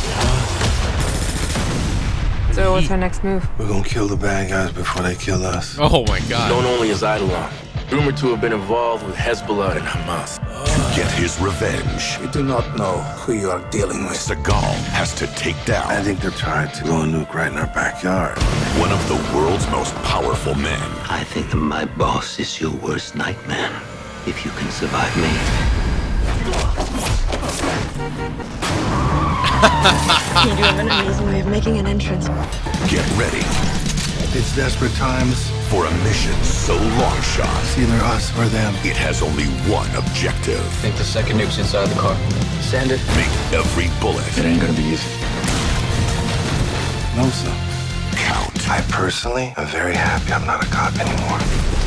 So what's our next move? We're gonna kill the bad guys before they kill us. Oh my god. Known only as Eidolon, rumored to have been involved with Hezbollah and Hamas. To get his revenge, You do not know who you are dealing with. Seagal has to take I down think they're trying to blow a nuke right in our backyard. one of the world's most powerful men. I think that my boss is your worst nightmare. If you can survive me. You do have an amazing way of making an entrance. Get ready It's desperate times. for a mission so long shot, It's either us or them. it has only one objective. I think the second nuke's inside the car. Send it. Make every bullet It ain't gonna be easy. No, sir. count. I personally am very happy I'm not a cop anymore.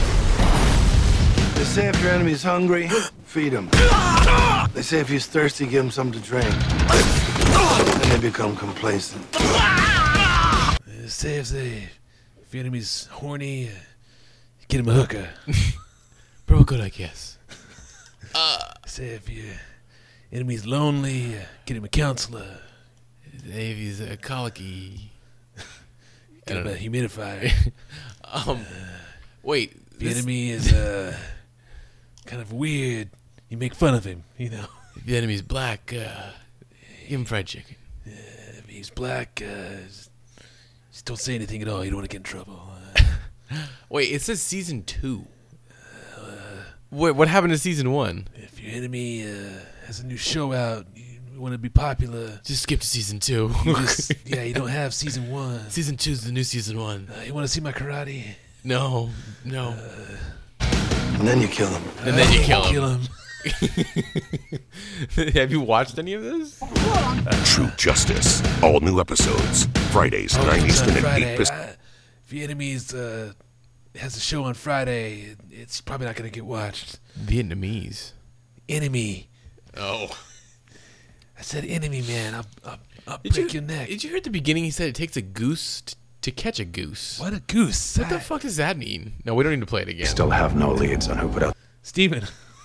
They say if your enemy's hungry, feed him. They say if he's thirsty, give him something to drink. Then they become complacent. They say if they, if your enemy's horny, uh, get him a hooker. Bro, good, I guess. Say if your enemy's lonely, uh, get him a counselor. If he's a colicky. Get him a don't humidifier. Um, wait. If the This, enemy is uh, kind of weird, you make fun of him, you know. if the enemy's black, uh, give him fried chicken. If he's black, uh, just, just don't say anything at all. You don't want to get in trouble. Uh, Wait, it says season two. Wait, what happened to season one? if your enemy uh, has a new show out, you want to be popular. Just skip to season two. You just, yeah, you don't have season one. Season two's the new season one. Uh, you want to see my karate? No, no. And then you kill him. And then you kill him. Kill him. Have you watched any of this? True Justice. All new episodes. Fridays, nine It's Eastern on and Friday. eight Pacific. Uh, if your enemy's uh, has a show on Friday, it's probably not going to get watched. Vietnamese. Enemy. Oh. I said enemy, man. I'll, I'll, I'll Did break you, your neck. Did you hear at the beginning he said it takes a goose t- to catch a goose? What a goose. What the I- fuck does that mean? No, we don't need to play it again. Still have no leads on who put out. Steven.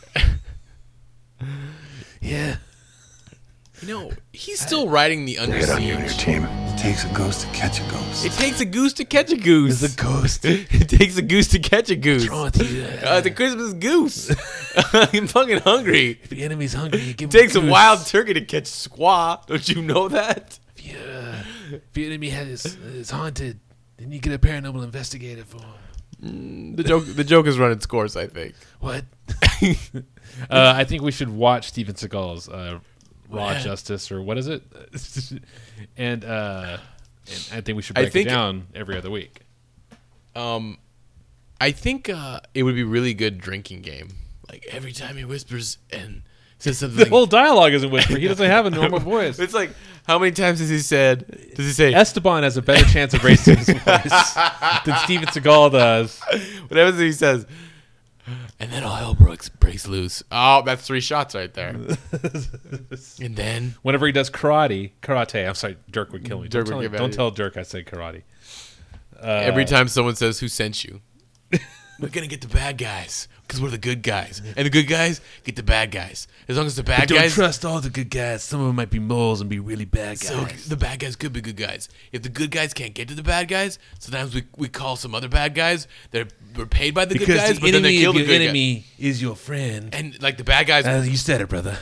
Yeah. You know, he's still riding the under Hit on you and your siege. team. It takes a ghost to catch a ghost. It takes a goose to catch a goose. It's a ghost. It takes a goose to catch a goose. What's wrong with you? Uh, it's a Christmas goose. I'm fucking hungry. If your enemy's hungry, you give It him takes a goose. wild turkey to catch squaw. Don't you know that? If, you, uh, if your enemy has, is haunted, then you get a paranormal investigator for him. The joke. The joke is running scores. I think. What? uh, I think we should watch Steven Seagal's uh, Raw Yeah. Justice, or what is it? and, uh, and I think we should I break think- it down every other week. Um, I think uh, it would be a really good drinking game. Like every time he whispers and says something. The whole dialogue is a whisper. He doesn't have a normal voice. It's like how many times has he said? Does he say? Esteban has a better chance of raising his voice than Steven Seagal does. Whatever he says. And then all hell breaks, breaks loose. Oh, that's three shots right there. And then Whenever he does karate, karate, I'm sorry, Dirk would kill me. Dirk don't would tell, get mad don't at you. tell Dirk I said karate. every time someone says, "Who sent you?" We're gonna get the bad guys because we're the good guys, and the good guys get the bad guys. As long as the bad Don't guys, trust all the good guys. Some of them might be moles and be really bad guys. so the bad guys could be good guys. If the good guys can't get to the bad guys, sometimes we we call some other bad guys that are paid by the because good guys, the but then they enemy kill of the your good guys. enemy is your friend. And like the bad guys, Uh, you said it, brother.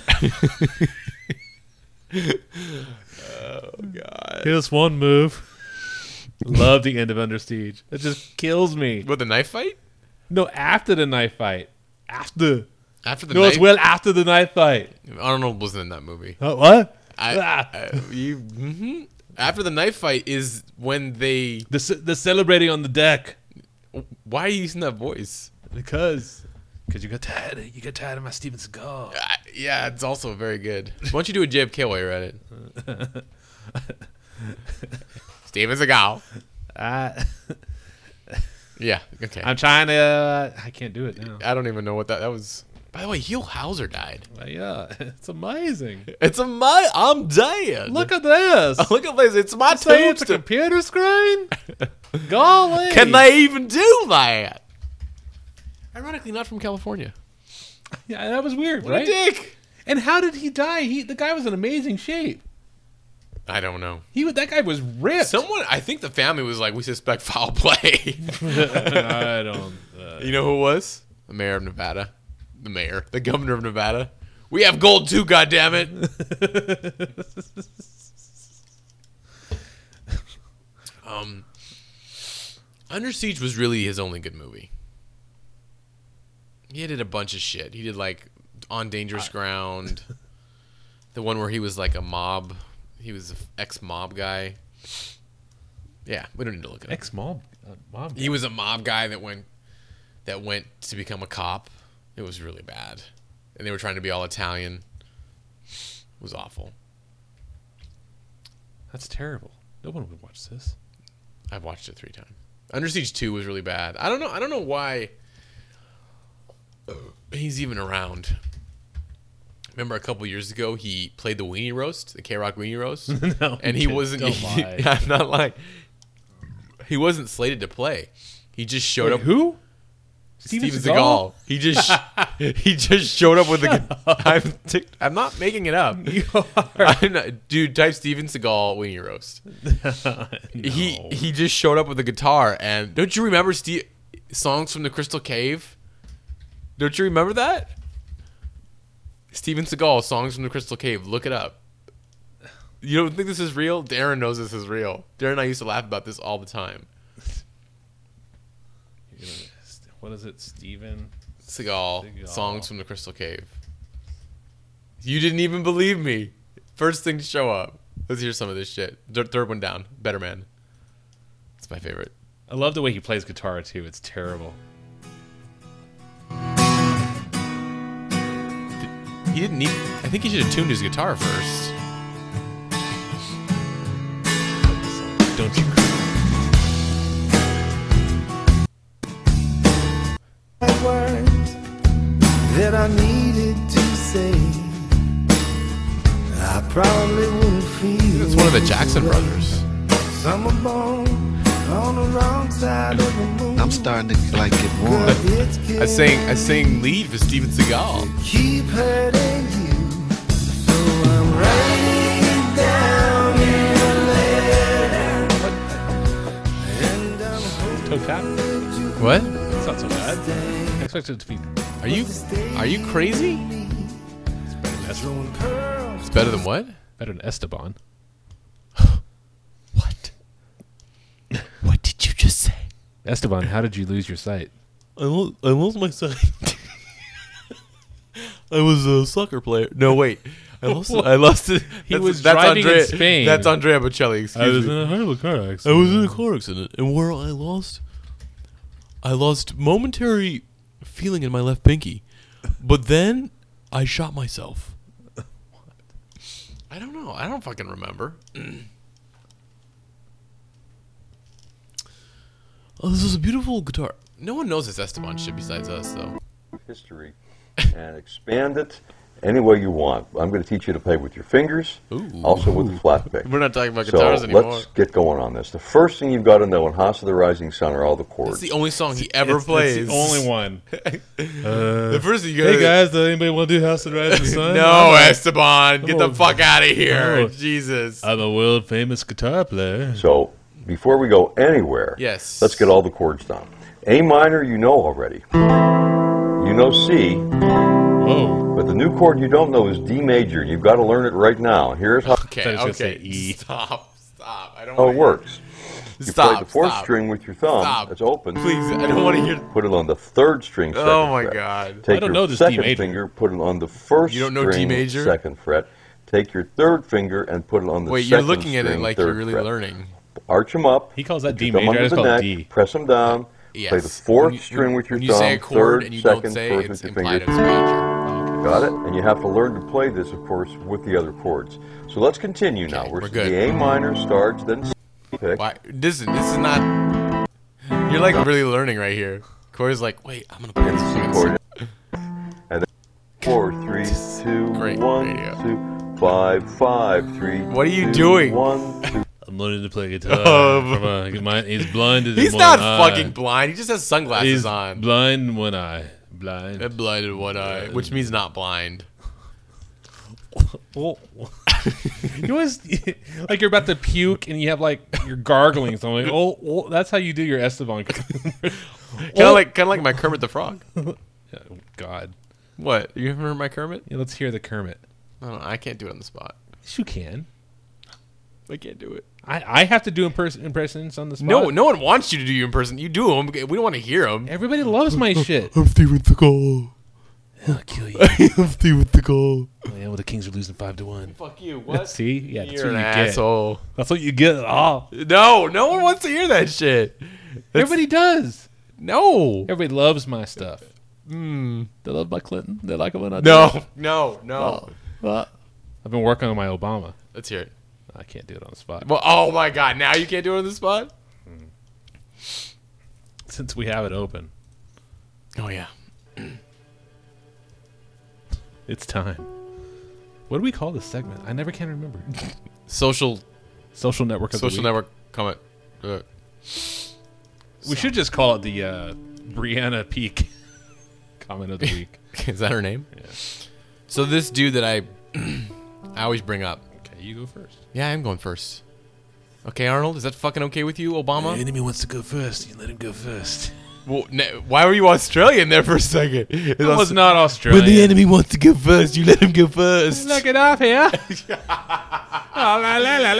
God. Here's one move. Love the end of Under Siege. It just kills me. What, the knife fight? No, after the knife fight. After. After the No, knife, it's well after the knife fight. Arnold wasn't in that movie. Uh, what? I, Ah. I- you hmm After the knife fight is when they. The, ce- the celebrating on the deck. Why are you using that voice? Because. Because you got tired. Of, you got tired of my Steven Seagal. I, yeah, it's also very good. Why don't you do a J F K while you're at it? Steven Seagal. I, Yeah. Okay. I'm trying to. Uh, I can't do it now. I don't even know what that that was. By the way, Hugh Hauser died. Uh, yeah, it's amazing. It's a my. I'm dead. Look at this. Look at this. It's my Say it's a tombstone. computer screen. Golly. Can they even do that? Ironically, not from California. Yeah, that was weird, What right? a dick. And how did he die? He the guy was in amazing shape. I don't know. He was- that guy was ripped. Someone, I think the family was like, we suspect foul play. I don't. Uh, You know who it was? The mayor of Nevada. The mayor. The governor of Nevada. We have gold too, goddammit. um, Under Siege was really his only good movie. He did a bunch of shit. He did like On Dangerous Ground. The one where he was like a mob. He was an ex-mob guy. Yeah, we don't need to look at it. Ex-mob, uh, mob. He was a mob guy that went that went to become a cop. It was really bad, and they were trying to be all Italian. It was awful. That's terrible. No one would watch this. I've watched it three times. Under Siege two was really bad. I don't know. I don't know why he's even around. Remember a couple years ago, he played the Weenie Roast, the K-Rock Weenie Roast, No, and he you wasn't. don't he- lie. I'm not lying. He wasn't slated to play. He just showed Wait, up. who? Steven, Steven Seagal. Seagal? He just he just showed up with the. I'm tic- I'm not making it up. You are. I'm not, dude, type Steven Seagal Weenie Roast. He No. he just showed up with a guitar, and don't you remember Steve songs from the Crystal Cave? Don't you remember that? Steven Seagal songs from the Crystal Cave. Look it up. You don't think this is real? Darren knows this is real. Darren and I used to laugh about this all the time. You're gonna- What is it, Steven? Seagal, Seagal. songs from the Crystal Cave. You didn't even believe me. First thing to show up. Let's hear some of this shit. Th- Third one down. Better Man. It's my favorite. I love the way he plays guitar too. It's terrible. He didn't need. I think he should have tuned his guitar first. Don't you? Words that I needed to say, I probably wouldn't feel. It's one of the Jackson brothers. Summer born on the wrong side of the moon. I'm starting to like get warm. I sang. I sang lead for Steven Seagal. Keep hurting you, so I'm writing it down in a letter. And I'm Toe tap. What? It's not so bad. I expected it to be. Are you? Are you crazy? It's better than what? Better than Esteban. What? What did you just say? Esteban, how did you lose your sight? I lost, I lost my sight. I was a soccer player. No, wait. I lost. I lost it. He was driving in Spain. That's Andrea Bocelli. Excuse me. a horrible car accident. I was in a car accident, and where I lost, I lost momentary feeling in my left pinky, but then I shot myself. I don't know. I don't fucking remember. Oh, this is a beautiful guitar. No one knows this Esteban shit besides us, though. History and expand it any way you want. I'm going to teach you to play with your fingers, Ooh. also with the flat pick. We're not talking about guitars so anymore. let's get going on this. The first thing you've got to know in House of the Rising Sun are all the chords. It's the only song he ever It's- plays. It's the only one. The first thing you gotta, Hey guys, does anybody want to do House of the Rising Sun? No, I'm a- Esteban, get the I'm a- fuck out of here. Oh. Jesus. I'm a world famous guitar player. So before we go anywhere, Yes. let's get all the chords down. A minor you know already. You know C. Whoa. But the new chord you don't know is D major. You've got to learn it right now. Here's how. Okay, I was gonna okay. say E. Stop, stop. I don't Oh, want it works. You Stop, play the fourth stop. string with your thumb. Stop. That's open. Please, I don't want to hear. Put it on the third string. Second Oh my fret. God. Take I don't your know this D second major. finger, put it on the first You don't know D string, major? second fret. Take your third finger and put it on the Wait, second you're looking at it string, like third you're really fret. learning. Arch them up. He calls that put D your thumb major. I under just the call it neck, D. Press them down. Yes. Play the fourth When you- string with your when thumb. you say a chord third, and you second, don't say first it's with your implied finger. it's major. Got it? And you have to learn to play this, of course, with the other chords. So let's continue now. Okay, We're, we're good. The A minor starts, then C pick. Why? This, is- this is not. You're like really learning right here. Corey's like, wait, I'm gonna play this C again. chord. And then Free one, radio. two, five, five, three. What are you two, doing? One, two. I'm learning to play guitar. Oh. from a, my, he's blind. in He's one not eye. fucking blind. He just has sunglasses He's on. blind in one eye. Blind. And blind in one eye, which means not blind. Well, you always like you're about to puke and you have like you're gargling something. Like, oh, oh, that's how you do your Esteban. Kind of like, kind of like my Kermit the Frog. Oh, God, what? You haven't heard my Kermit? Yeah, let's hear the Kermit. I don't know. I can't do it on the spot. Yes, you can. I can't do it. I, I have to do impers- impressions on the spot. No, no one wants you to do your impression. You do them. We don't want to hear them. Everybody loves my shit. I'm Steven Seagal. I'll kill you. I'm Steven Seagal. Oh, yeah, well, the Kings are losing five to one. Fuck you. What? See? Yeah, that's You're what an you asshole. get. That's what you get. Oh. No, no one wants to hear that shit. That's, Everybody does. No. Everybody loves my stuff. Mm. They love my Clinton. They like it when I do No, it. no, no. Well, well, I've been working on my Obama. Let's hear it. I can't do it on the spot. Well, oh my God! Now you can't do it on the spot. Since we have it open. Oh yeah. It's time. What do we call this segment? I never can remember. Social, social network. Of social the week. network comment. Uh, we should just call it the uh, Brianna Peak comment of the week. Is that her name? Yeah. So this dude that I, I always bring up. Okay, you go first. Yeah, I'm going first. Okay, Arnold, is that fucking okay with you, Obama? The enemy wants to go first. You let him go first. Well, ne- why were you Australian there for a second? It was, was not Australian. When the enemy wants to go first, you let him go first. Look it up here. Oh, la, la, la,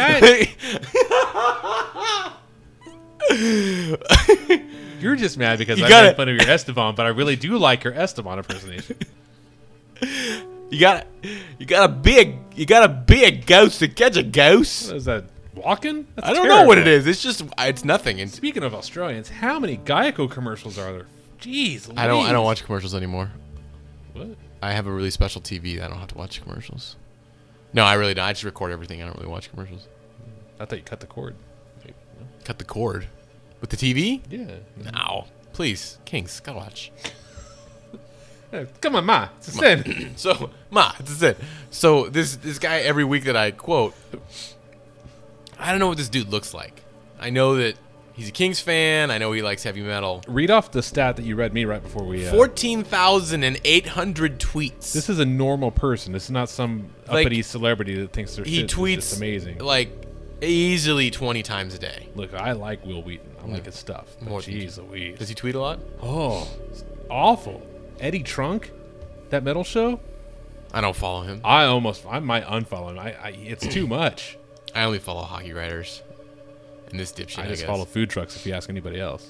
la. You're just mad because You I gotta- made fun of your Esteban, but I really do like your Esteban impersonation. You gotta, you gotta be a, you gotta be a ghost to catch a ghost. What is that? Walking? That's I don't terrible. know what it is. It's just, it's nothing. And speaking of Australians, how many Geico commercials are there? Jeez, I don't, I don't Louise. watch commercials anymore. What? I have a really special T V. I don't have to watch commercials. No, I really don't. I just record everything. I don't really watch commercials. I thought you cut the cord. Cut the cord with the T V? Yeah. No, please, Kings, gotta watch. Hey, come on, Ma. It's a sin. So, Ma, it's a sin. So this this guy every week that I quote, I don't know what this dude looks like. I know that he's a Kings fan. I know he likes heavy metal. Read off the stat that you read me right before we. Uh, Fourteen thousand and eight hundred tweets. This is a normal person. This is not some Like, uppity celebrity that thinks they're. He shit. tweets It's amazing. like easily twenty times a day. Look, I like Will Wheaton. I like his stuff. But More than Jeez Louise. Does he tweet a lot? Oh, it's awful. Eddie Trunk, that metal show. I don't follow him. I almost. I might unfollow him. I. I it's too much. I only follow hockey writers. And this dipshit. I I just guess. follow food trucks. If you ask anybody else.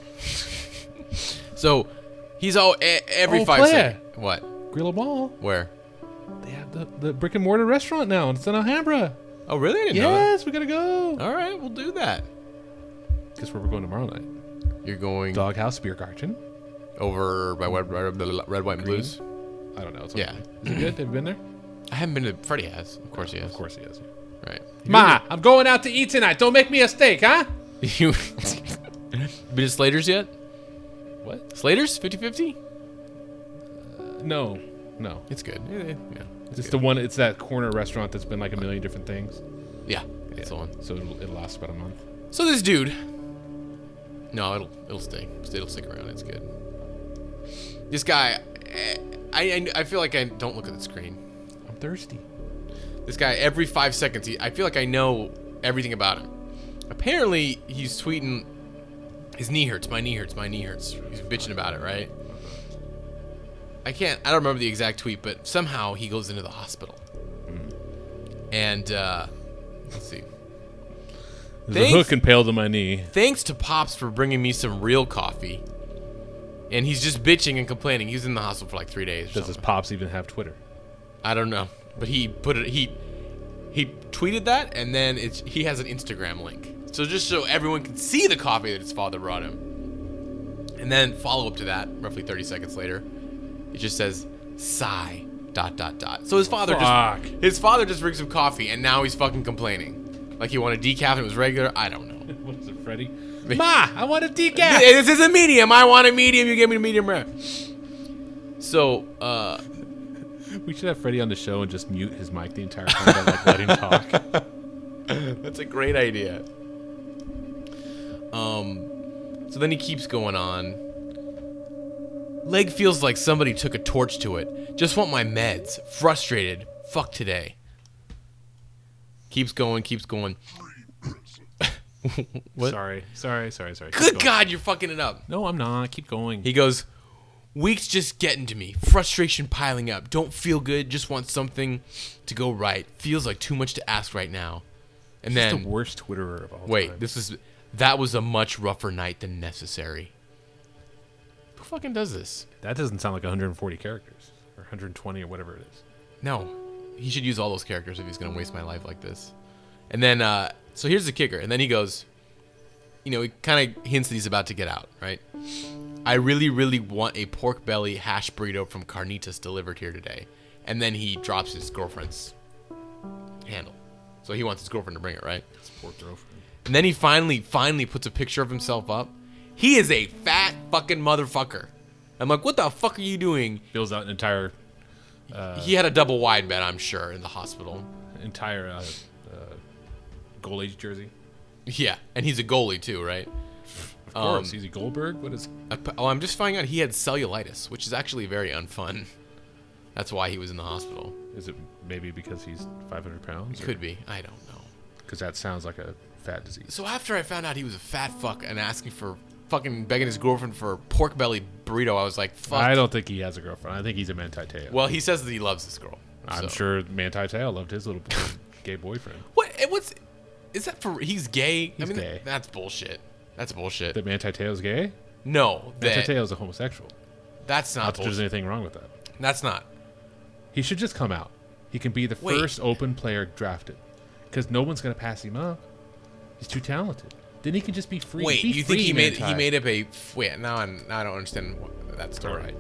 So he's all e- every Oh, five Claire. seconds. What? Grill a Ball. Where? They have the, the brick and mortar restaurant now. It's in Alhambra. Oh, really? I didn't know that. Yes, we gotta go. All right, we'll do that. Guess where we're going tomorrow night? You're going Doghouse Beer Garden. over by Red, Red, Red White, and Green? Blues. I don't know. It's Yeah. Is it good? Have you been there? I haven't been to. Freddie has. Of course he has. Of course he has. Right. Ma, I'm going out to eat tonight. Don't make me a steak, huh? You been to Slater's yet? What? Slater's fifty-fifty? Uh, no, no. It's good. Yeah, yeah. It's, it's the one. It's that corner restaurant that's been like a million different things. Yeah, that's the one. So it'll, it'll last about a month. So this dude. No, it'll it'll stay. It'll stick around. It's good. This guy, eh, I, I I feel like I don't look at the screen. I'm thirsty. This guy, every five seconds, he, I feel like I know everything about him. Apparently, he's tweeting, his knee hurts, my knee hurts, my knee hurts. He's bitching about it, right? I can't, I don't remember the exact tweet, but somehow he goes into the hospital. Mm. And, uh, let's see. There's a hook impaled in my knee. Thanks to Pops for bringing me some real coffee. And he's just bitching and complaining. He was in the hospital for like three days. Or Does something. his Pops even have Twitter? I don't know, but he put it. He he tweeted that, and then it's he has an Instagram link. So just so everyone can see the coffee that his father brought him. And then follow up to that, roughly thirty seconds later, it just says sigh dot dot dot. So his father Fuck. just his father just brings him coffee, and now he's fucking complaining, like he wanted decaf and it was regular. I don't know. What is it, Freddie? Ma, I want a decaf. This is a medium. I want a medium. You gave me a medium rare. So, uh, We should have Freddie on the show and just mute his mic the entire time and like let him talk. That's a great idea. Um, so then he keeps going on. Leg feels like somebody took a torch to it. Just want my meds. Frustrated. Fuck today. Keeps going, keeps going. What? Sorry, sorry, sorry, sorry. Keep Good going. God, you're fucking it up. No, I'm not. Keep going. He goes, weeks just getting to me. Frustration piling up. Don't feel good. Just want something to go right. Feels like too much to ask right now. And He's then the worst Twitterer of all wait, time. this is that was a much rougher night than necessary. Who fucking does this? That doesn't sound like one hundred forty characters or one hundred twenty or whatever it is. No, he should use all those characters if he's gonna waste my life like this. And then, uh, so here's the kicker. And then he goes, you know, he kind of hints that he's about to get out, right? I really, really want a pork belly hash burrito from Carnitas delivered here today. And then he drops his girlfriend's handle. So he wants his girlfriend to bring it, right? His poor girlfriend. And then he finally, finally puts a picture of himself up. He is a fat fucking motherfucker. I'm like, what the fuck are you doing? Fills out an entire... Uh, he had a double wide bed, I'm sure, in the hospital. Entire uh, uh, goal age jersey. Yeah, and he's a goalie too, right? Of course, um, he's a Goldberg. What is? Oh, I'm just finding out he had cellulitis, which is actually very unfun. That's why he was in the hospital. Is it maybe because he's five hundred pounds? It could be. I don't know. Because that sounds like a fat disease. So after I found out he was a fat fuck and asking for fucking begging his girlfriend for a pork belly burrito, I was like, fuck. I don't think he has a girlfriend. I think he's a Manti Teo. Well, he says that he loves this girl. I'm so. sure Manti Teo loved his little boy, gay boyfriend. What? What's? Is that for? He's gay. He's I mean, gay. That's bullshit. That's bullshit. That Manti Teo's gay? No, Manti that Teo's a homosexual. That's not. Not that there's anything wrong with that. That's not. He should just come out. He can be the Wait. first open player drafted, because no one's gonna pass him up. He's too talented. Then he can just be free. Wait, be you free, think he made Manti. he made up a? Wait, now I'm now I don't understand what, that story. All right.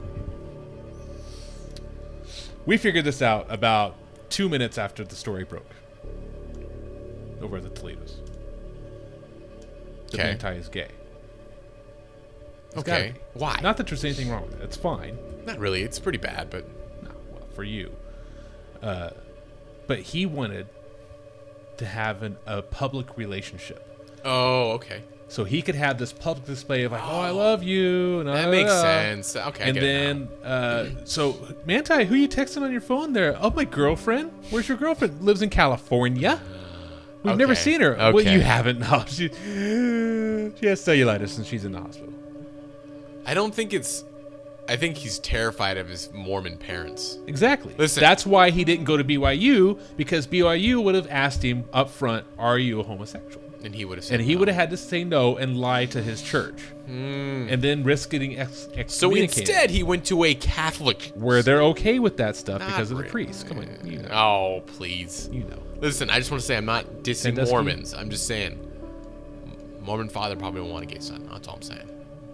We figured this out about two minutes after the story broke. Over at the Toledo's. The Okay. Manti is gay. It's Okay. gotta be. Why? Not that there's anything wrong with it. It's fine. Not really. It's pretty bad, but No, well, for you. Uh, but he wanted to have an, a public relationship. oh, okay. So he could have this public display of like, oh, I love you. And That uh, makes uh, sense. Okay, I And get it then, uh, so Manti, who you texting on your phone there? Oh, my girlfriend. Where's your girlfriend? Lives in California. We've never Okay, seen her. Well, okay. you haven't. No, she, she has cellulitis and she's in the hospital. I don't think it's. I think he's terrified of his Mormon parents. Exactly. Listen. That's why he didn't go to B Y U, because B Y U would have asked him up front, are you a homosexual? And he would have said And he no. would have had to say no and lie to his church. Mm. And then risk getting ex- So excommunicated. instead, he went to a Catholic. Where they're okay with that stuff Not because of the really. priests. Come on. You know. Oh, please. You know. Listen, I just want to say I'm not dissing Sandusky? Mormons. I'm just saying Mormon father probably won't want a gay son. That's all I'm saying.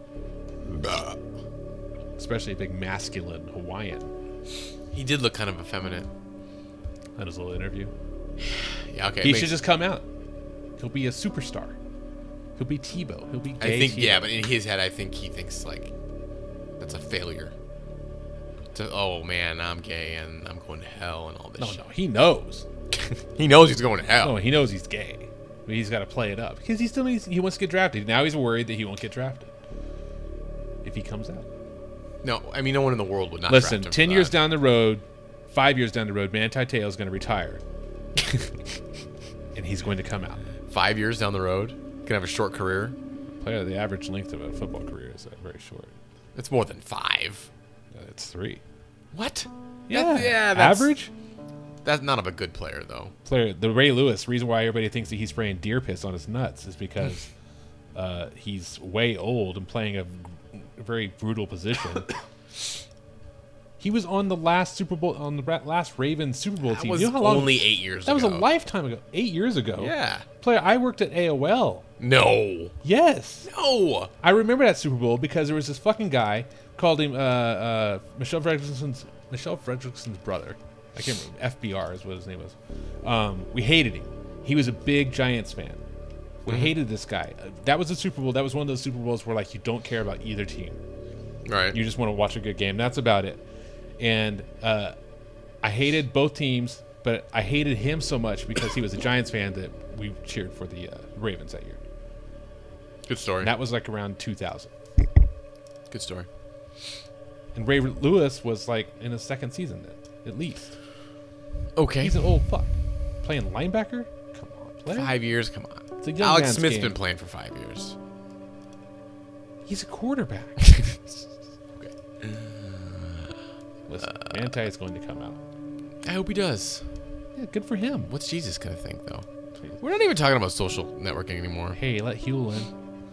Especially a big masculine Hawaiian. He did look kind of effeminate. That was a little interview. Yeah, okay. He makes- should just come out. He'll be a superstar. He'll be Tebow. He'll be gay I think, Tebow. yeah, but in his head, I think he thinks, like, that's a failure. To, oh, man, I'm gay and I'm going to hell and all this No, shit. no, he knows. He knows he's going to hell. No, he knows he's gay. But he's got to play it up. Because he still needs, he wants to get drafted. Now he's worried that he won't get drafted. If he comes out. No, I mean, no one in the world would not Listen, draft him ten for years that. down the road, five years down the road, Manti Teo is going to retire. And he's going to come out. Five years down the road, can have a short career. Player, the average length of a football career is uh, very short. It's more than five. Uh, it's three. What? Yeah, That- yeah that's, average. That's not of a good player, though. Player, the Ray Lewis. Reason why everybody thinks that he's spraying deer piss on his nuts is because uh, he's way old and playing a, a very brutal position. He was on the last Super Bowl, on the ra- last Ravens Super Bowl That team. was you know how long, only eight years That ago. was a lifetime ago. Eight years ago. Yeah. Player, I worked at A O L. No. Yes. No. I remember that Super Bowl because there was this fucking guy called him uh, uh, Michelle Fredrickson's Michelle Fredrickson's brother. I can't remember. F B R is what his name was. Um, we hated him. He was a big Giants fan. We Mm-hmm. hated this guy. Uh, that was a Super Bowl. That was one of those Super Bowls where like you don't care about either team. Right. You just want to watch a good game. That's about it. And uh, I hated both teams, but I hated him so much because he was a Giants fan that we cheered for the uh, Ravens that year. Good story. And that was like around two thousand. Good story. And Ray Lewis was like in his second season then, at least. Okay. He's an old fuck. Playing linebacker? Come on, player. Five years? Come on. It's a young Alex man's Smith's game. been playing for five years. He's a quarterback. Okay. Listen, Manti is going to come out. I hope he does. Yeah, good for him. What's Jesus gonna think though? We're not even talking about social networking anymore. Hey, let Huel in.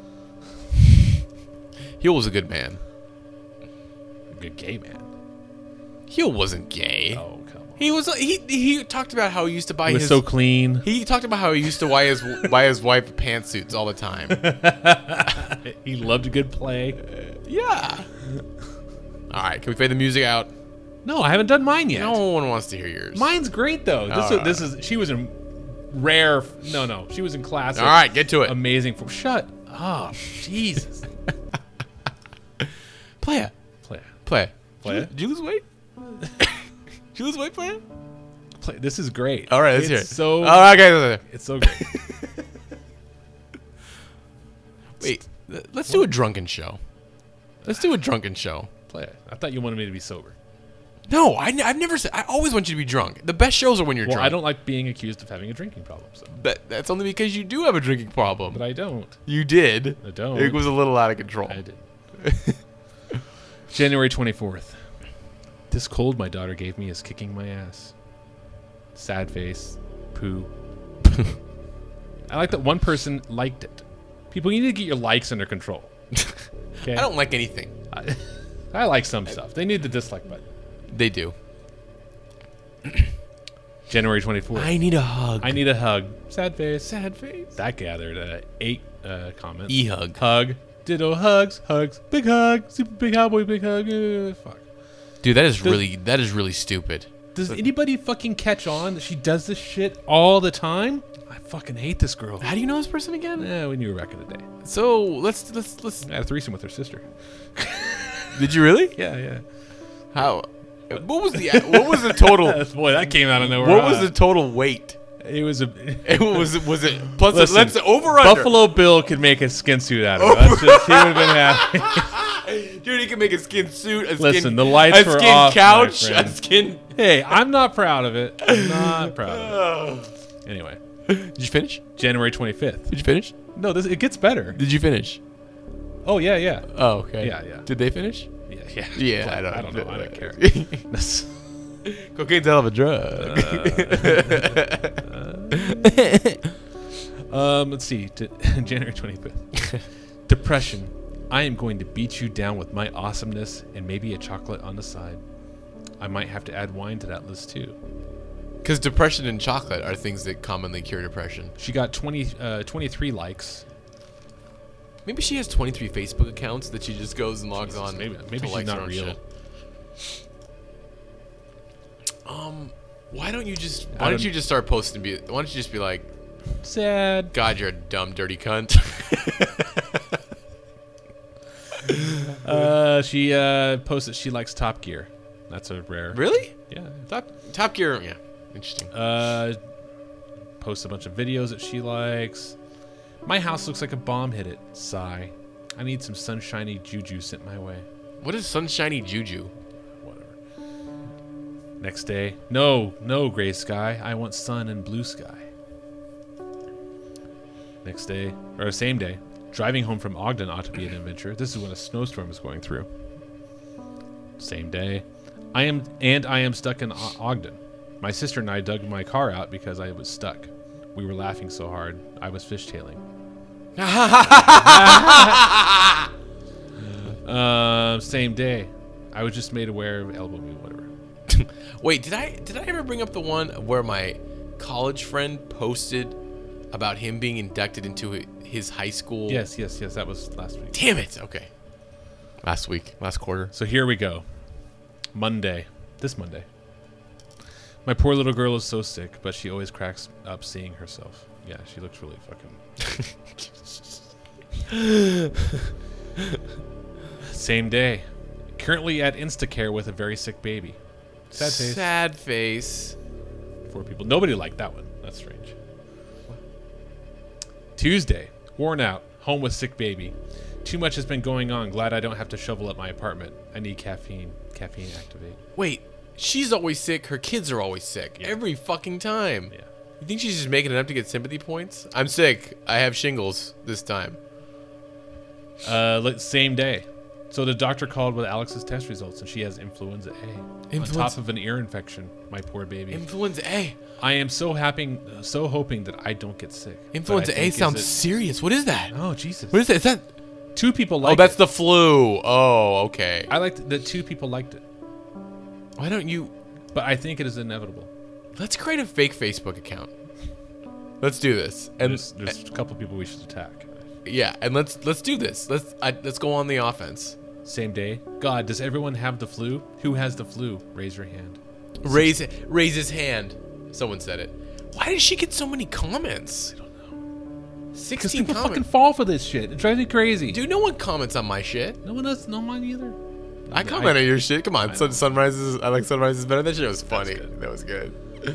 Huel was a good man. A good gay man. Huel wasn't gay. Oh, come on. He was. He he talked about how he used to buy He was his. so clean. He talked about how he used to buy his buy his wife pantsuits all the time. He loved a good play. Yeah. All right, can we fade the music out? No, I haven't done mine yet. No one wants to hear yours. Mine's great though. This, All is, right. this is she was in rare. No, no, she was in classic. All right, get to it. Amazing. For, shut up, Jesus. Play it. Play it. Play it. Play it. Did you lose weight? Did you lose weight playing? Play. This is great. All right, let's it's hear it. So. Oh, okay, okay. It's so great. Wait, let's do a drunken show. Let's do a drunken show. Play it. I thought you wanted me to be sober. No, I, have never said. I always want you to be drunk. The best shows are when you're Well, drunk. I don't like being accused of having a drinking problem. So. That, that's only because you do have a drinking problem. But I don't. You did. I don't. It was a little out of control. I did. January twenty-fourth. This cold my daughter gave me is kicking my ass. Sad face. Poo. I like that one person liked it. People, you need to get your likes under control. Okay? I don't like anything. I, I like some stuff. They need the dislike button. They do. January twenty-fourth. I need a hug. I need a hug. Sad face. Sad face. That gathered uh, eight uh, comments. E-hug. Hug. Ditto hugs. Hugs. Big hug. Super big cowboy. Big hug. Uh, fuck. Dude, that is Does- really that is really stupid. Does anybody fucking catch on that she does this shit all the time? I fucking hate this girl. How do you know this person again? Yeah, we knew her back in the day. So let's let's let's. I had a threesome with her sister. Did you really? Yeah, yeah. How? What was the what was the total? Boy, that came out of nowhere. What huh? was the total weight? It was a. It was was it plus Listen, let's over under. Buffalo Bill could make a skin suit out of it. That's just, he would have been happy. Dude, he can make a skin suit. A Listen, skin, the lights a were skin off, my couch, a friend. skin. Hey, I'm not proud of it. I'm not proud of it. Anyway, Did you finish? January twenty-fifth. Did you finish? No, this it gets better. Did you finish? Oh yeah, yeah. Oh, okay. Yeah, yeah. Did they finish? Yeah, yeah. Yeah, Well, I don't. I don't know. I don't care. This- Cocaine's a hell of a drug. um, let's see. D- January twenty-fifth. Depression. I am going to beat you down with my awesomeness and maybe a chocolate on the side. I might have to add wine to that list too. Because depression and chocolate are things that commonly cure depression. She got twenty, uh, twenty-three likes. Maybe she has twenty-three Facebook accounts that she just goes and logs Jesus, on. maybe- to maybe she's like not her own real. shit. Um, why don't you just? I Why don't don't- you just start posting? Be why don't you just be like, Sad. God, you're a dumb, dirty cunt. Uh, she uh, posted she likes Top Gear. That's a rare. Really? Yeah. Top Top Gear. Yeah, interesting. Uh, posts a bunch of videos that she likes. My house looks like a bomb hit it. Sigh. I need some sunshiny juju sent my way. What is sunshiny juju? Whatever. Next day. No, no gray sky. I want sun and blue sky. Next day, or same day. Driving home from Ogden ought to be an adventure. This is when a snowstorm is going through. Same day. I am and I am stuck in O- Ogden. My sister and I dug my car out because I was stuck. We were laughing so hard. I was fishtailing. uh, same day. I was just made aware of elbow me, whatever. Wait, did I did I ever bring up the one where my college friend posted about him being inducted into hi- his high school? Yes, yes, yes. That was last week. Damn it. Okay. Last week, last quarter. So here we go. Monday. This Monday. My poor little girl is so sick, but she always cracks up seeing herself. Yeah, she looks really fucking... Same day. Currently at Instacare with a very sick baby. Sad face. Sad face. Four people. Nobody liked that one. That's strange. Tuesday. Worn out. Home with sick baby. Too much has been going on. Glad I don't have to shovel up my apartment. I need caffeine. Caffeine activate. Wait, she's always sick. Her kids are always sick. Yeah. Every fucking time. Yeah. You think she's just making it up to get sympathy points? I'm sick. I have shingles this time. Uh, like, same day. So the doctor called with Alex's test results, and she has influenza A. Influenza- on top of an ear infection. My poor baby. Influenza A. I am so happy, so hoping that I don't get sick. Influenza A sounds it, serious. What is that? Oh, Jesus. What is that? Is that? Two people liked it. Oh, that's it. The flu. Oh, okay. I liked that two people liked it. Why don't you? But I think it is inevitable. Let's create a fake Facebook account. Let's do this. And there's, there's a couple people we should attack. Yeah, and let's let's do this. Let's I, let's go on the offense. Same day. God, does everyone have the flu? Who has the flu? Raise your hand. Raise raise his hand. Someone said it. Why did she get so many comments? I don't know. Sixteen people comments. fucking fall for this shit. It drives me crazy. Dude, no one comments on my shit. No one does. No mine either. I comment I, on your shit. Come on, Sun, Sunrises. I like Sunrises better. That shit was funny. That was good.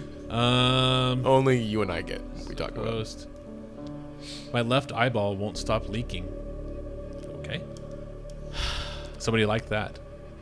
Um, Only you and I get what we talk post. about. My left eyeball won't stop leaking. Okay. Somebody liked that.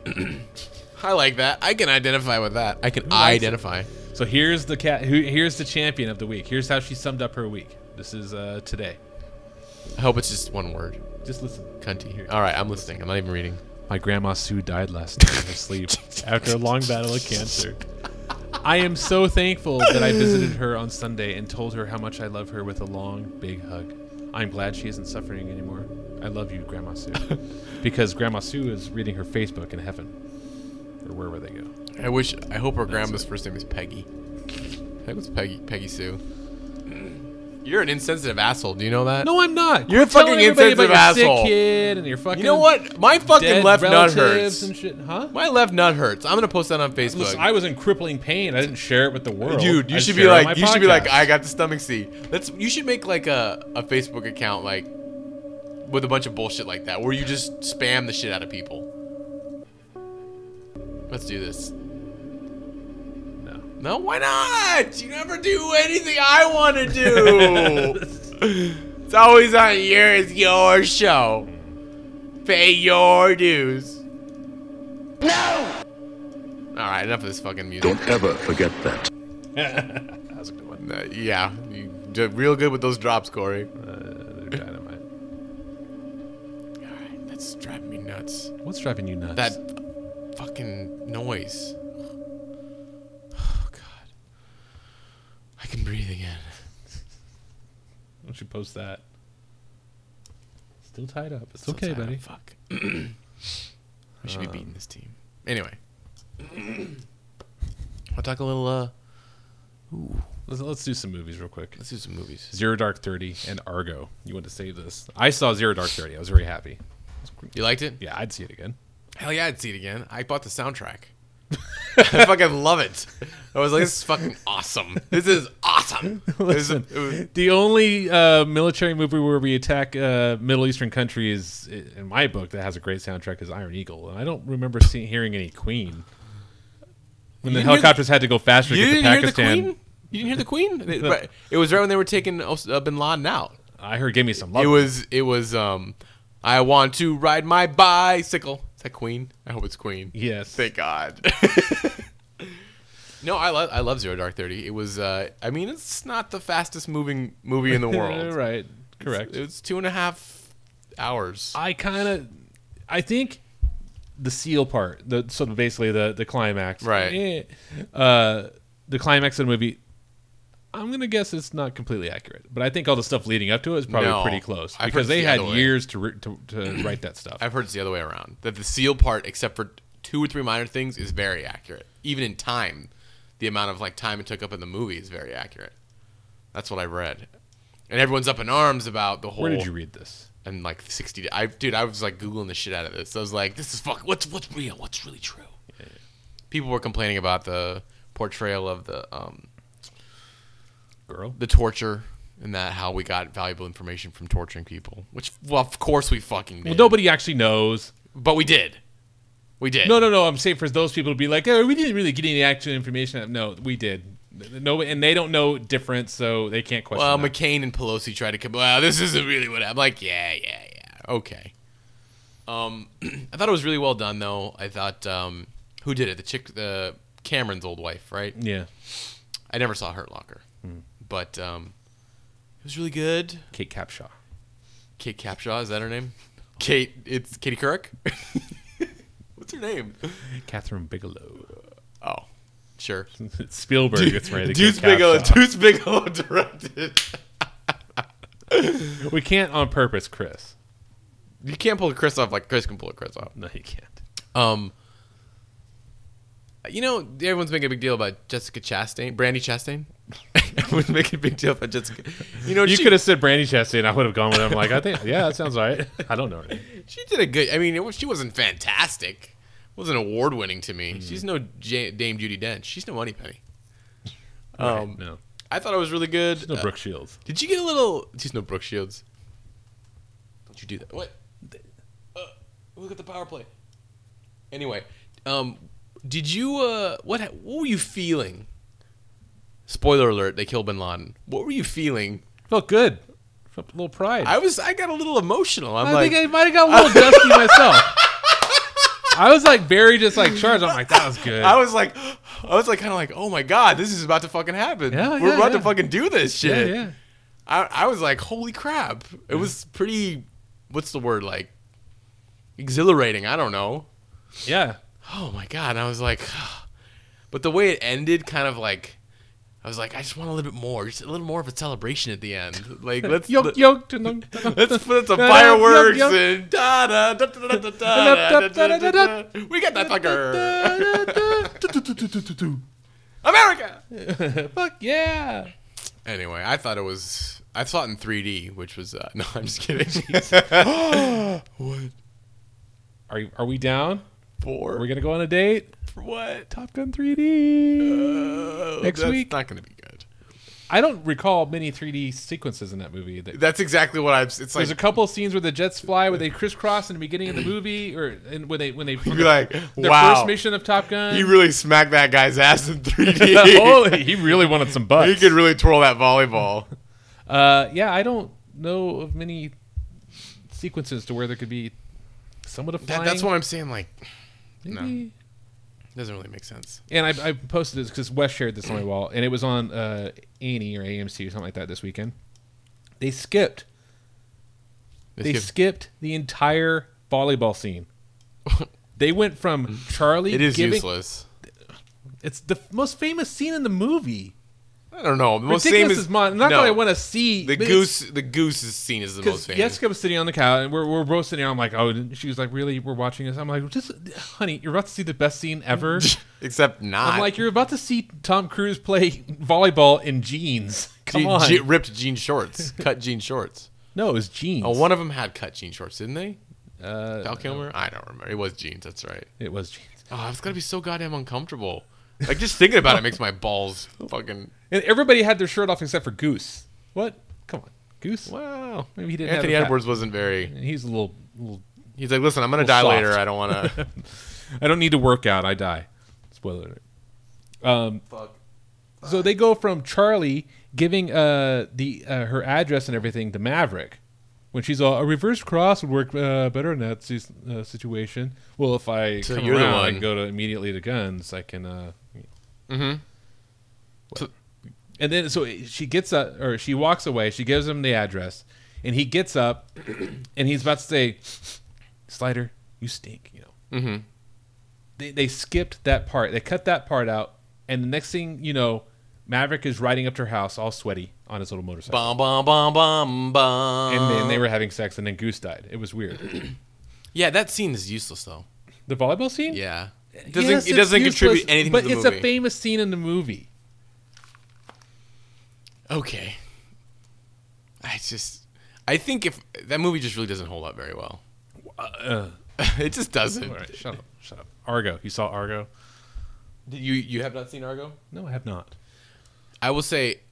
I like that. I can identify with that. I can identify. It? So here's the cat. Who, here's the champion of the week. Here's how she summed up her week. This is uh, today. I hope it's just one word. Just listen. Cunty. Here. All right, I'm listening. I'm not even reading. My grandma Sue died last night in her sleep after a long battle with cancer. I am so thankful that I visited her on Sunday and told her how much I love her with a long, big hug. I'm glad she isn't suffering anymore. I love you, Grandma Sue. Because Grandma Sue is reading her Facebook in heaven. Or wherever they go. I wish, I hope her That's grandma's it. first name is Peggy. I think it's Peggy, Peggy Sue. You're an insensitive asshole. Do you know that? No, I'm not. You're a fucking insensitive about asshole. Your sick kid and your fucking. You know what? My fucking left nut hurts. And shit. Huh? My left nut hurts. I'm gonna post that on Facebook. Listen, I was in crippling pain. I didn't share it with the world. Dude, you I'd should be like, you podcast. should be like, I got the stomach C. Let's. You should make like a a Facebook account like with a bunch of bullshit like that, where you just spam the shit out of people. Let's do this. No, why not? You never do anything I want to do. It's always on your, it's your show. Pay your dues. No! Alright, enough of this fucking music. Don't ever forget that. That was a good one. Uh, yeah, you did real good with those drops, Corey. Uh, they're dynamite. Alright, that's driving me nuts. What's driving you nuts? That fucking noise. I can breathe again. Why don't you post that? Still tied up. It's Still okay, buddy. Up. Fuck. We should um, be beating this team. Anyway. I'll talk a little, uh... Ooh. Let's, let's do some movies real quick. Let's do some movies. Zero Dark Thirty and Argo. You want to save this? I saw Zero Dark Thirty. I was very happy. You liked it? Yeah, I'd see it again. Hell yeah, I'd see it again. I bought the soundtrack. I fucking love it. I was like, this is fucking awesome. This is awesome. Listen, it was, it was, the only uh, military movie where we attack uh, Middle Eastern countries, in my book, that has a great soundtrack is Iron Eagle. And I don't remember seeing, hearing any Queen. When the helicopters had to go faster to get to Pakistan. You didn't hear the Queen? It, it was right when they were taking uh, Bin Laden out. I heard Give Me Some Love. It was, it was um, I want to ride my bicycle. Is that Queen? I hope it's Queen. Yes. Thank God. No, I love I love Zero Dark Thirty. It was, uh, I mean, it's not the fastest moving movie in the world. Right. Correct. It's, it's two and a half hours. I kind of, I think the seal part, the so basically the the climax, right? Eh, uh, the climax of the movie. I'm gonna guess it's not completely accurate, but I think all the stuff leading up to it is probably no, pretty close I've because they the had years to, to to write that stuff. I've heard it's the other way around. That the seal part, except for two or three minor things, is very accurate. Even in time, the amount of like time it took up in the movie is very accurate. That's what I read, and everyone's up in arms about the whole. Where did you read this? And like sixty, I dude, I was like googling the shit out of this. I was like, this is fuck. What's what's real? What's really true? Yeah, yeah. People were complaining about the portrayal of the um. Girl? The torture and that how we got valuable information from torturing people, which well of course we fucking did. Well, nobody actually knows, but we did. We did. No, no, no. I'm saying for those people to be like, oh, we didn't really get any actual information. No, we did. No, and they don't know different, so they can't question. Well, that. McCain and Pelosi tried to come. Well, this isn't really what I'm like. Yeah, yeah, yeah. Okay. Um, I thought it was really well done, though. I thought, um, who did it? The chick, the Cameron's old wife, right? Yeah. I never saw Hurt Locker, mm. but um, it was really good. Kate Capshaw. Kate Capshaw, is that her name? Kate, it's Katie Couric. What's her name? Catherine Bigelow. Oh, sure. It's Spielberg. Dude, It's right. Deuce Bigelow. Deuce Bigelow directed. We can't on purpose, Chris. You can't pull Chris off like Chris can pull a Chris off. No, you can't. Um, you know, everyone's making a big deal about Jessica Chastain, Brandy Chastain. Everyone's making a big deal about Jessica. You know, you she, could have said Brandy Chastain. I would have gone with him. Like, I think, yeah, that sounds right. I don't know her name. She did a good. I mean, it was, she wasn't fantastic. Wasn't award winning to me. Mm. She's no J- Dame Judi Dench. She's no Moneypenny. Um, right, no. I thought it was really good. She's no uh, Brooke Shields. Did you get a little? She's no Brooke Shields. Don't you do that? What? Uh, look at the power play. Anyway, um, did you? Uh, what? What were you feeling? Spoiler alert: they killed Bin Laden. What were you feeling? Felt good. Felt a little pride. I was. I got a little emotional. I'm I like, think I might have got a little dusty myself. I was like very just like charged. I'm like, that was good. I was like, I was like kind of like, oh my god, this is about to fucking happen. Yeah, We're yeah, about yeah. to fucking do this shit. Yeah, yeah. I, I was like, holy crap! It was pretty. What's the word? Like exhilarating. I don't know. Yeah. Oh my god! And I was like, but the way it ended, kind of like. I was like, I just want a little bit more, just a little more of a celebration at the end. Like, let's yoke, yoke, let's put some fireworks and da da da da da da da da. We got that fucker. America. Fuck yeah. Anyway, I thought it was. I saw it in three D, which was uh, no. I'm just kidding. What? Are are we down? For? Are we gonna go on a date? For what? Top Gun three D uh, next that's week. Not gonna be good. I don't recall many three D sequences in that movie. That, That's exactly what I've. It's there's like a couple of scenes where the jets fly, where they crisscross in the beginning of the movie, or and when they when they you're like, their wow. first mission of Top Gun. He really smacked that guy's ass in three D. Holy, he really wanted some butts. He could really twirl that volleyball. Uh, yeah, I don't know of many sequences to where there could be somewhat of flying. That, that's what I'm saying. Like, Maybe. no, doesn't really make sense. And I, I posted this because Wes shared this on my wall, and it was on uh, A and E or A M C or something like that this weekend. They skipped. They, they skipped. skipped the entire volleyball scene. They went from Charlie. It is giving, useless. It's the most famous scene in the movie. I don't know. The most Ridiculous famous is mine. I'm not no, going to want to see the goose. The goose's scene is the most famous. Jessica was sitting on the couch, and we're we're both sitting. I'm like, oh, she was like, really? We're watching this? I'm like, just, honey, you're about to see the best scene ever. Except not. I'm like, you're about to see Tom Cruise play volleyball in jeans. Come Je- on, je- ripped jean shorts, cut jean shorts. No, it was jeans. Oh, one of them had cut jean shorts, didn't they? Uh, Val Kilmer? I don't remember. It was jeans. That's right. It was jeans. Oh, it's gotta be so goddamn uncomfortable. Like just thinking about it makes my balls fucking. And everybody had their shirt off except for Goose. What? Come on, Goose. Wow. Maybe he didn't. Anthony have Edwards wasn't very. He's a little, little. He's like, listen, I'm gonna die soft. later. I don't want to. I don't need to work out. I die. Spoiler alert. Um, Fuck. So they go from Charlie giving uh, the uh, her address and everything to Maverick. When she's all, a reverse cross would work uh, better in that si- uh, situation. Well, if I So come you're the around, I one. can go to immediately to guns. I can. Uh, Mm-hmm. So, and then so she gets up, or she walks away. She gives him the address, and he gets up, and he's about to say, "Slider, you stink." You know. Mm-hmm. They they skipped that part. They cut that part out, and the next thing you know, Maverick is riding up to her house, all sweaty, on his little motorcycle. Bum bum bum bum bum. And then they were having sex, and then Goose died. It was weird. Yeah, that scene is useless though. The volleyball scene? Yeah. It doesn't. Yes, it it's doesn't useless, contribute anything but to the it's movie. a famous scene in the movie. Okay. I just. I think if that movie just really doesn't hold up very well. Uh, it just doesn't. All right, shut up, shut up. Argo, you saw Argo? Did you you have not seen Argo? No, I have not. I will say.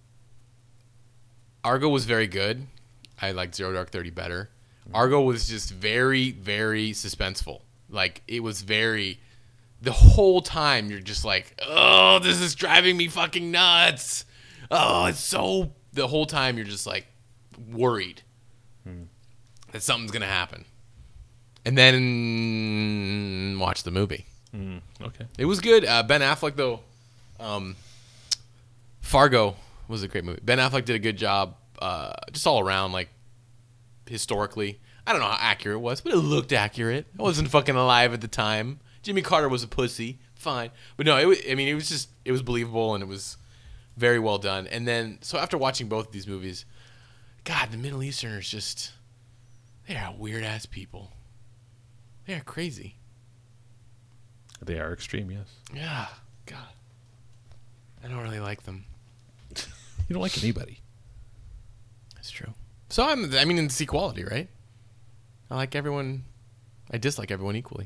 Argo was very good. I liked Zero Dark Thirty better. Argo was just very, very suspenseful. Like, it was very... The whole time, you're just like, oh, this is driving me fucking nuts. Oh, it's so... The whole time, you're just, like, worried hmm. that something's going to happen. And then watch the movie. Mm, okay. It was good. Uh, Ben Affleck, though, um, Fargo was a great movie. Ben Affleck did a good job, uh, just all around, like, historically. I don't know how accurate it was, but it looked accurate. I wasn't fucking alive at the time. Jimmy Carter was a pussy. Fine. But no, it was, I mean, it was just, it was believable, and it was very well done. And then, so after watching both of these movies, God, the Middle Easterners just, they're weird-ass people. They're crazy. They are extreme, yes. Yeah. God. I don't really like them. You don't like anybody. That's true. So, I'm, I mean, it's equality, right? I like everyone. I dislike everyone equally.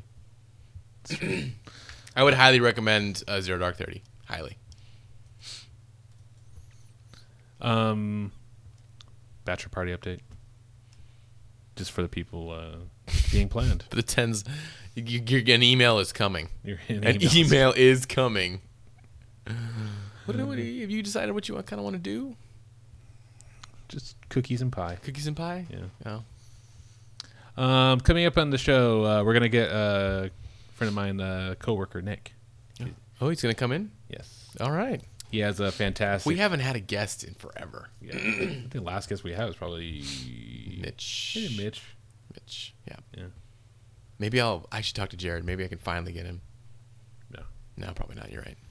I would highly recommend uh, Zero Dark Thirty. Highly. Um, Bachelor party update. Just for the people uh, being planned. For the tens, you, you, an email is coming. An email, email is coming. What, what, have you decided what you kind of want to do? Just cookies and pie. Cookies and pie? Yeah. Oh. Um, coming up on the show, uh, we're going to get uh, a friend of mine, uh, coworker, Nick. Oh, he's going to come in? Yes. All right. He has a fantastic... We haven't had a guest in forever. Yeah. I think the last guest we had was probably... Mitch. Maybe Mitch. Mitch, yeah. Yeah. Maybe I'll... I should talk to Jared. Maybe I can finally get him. No. No, probably not. You're right.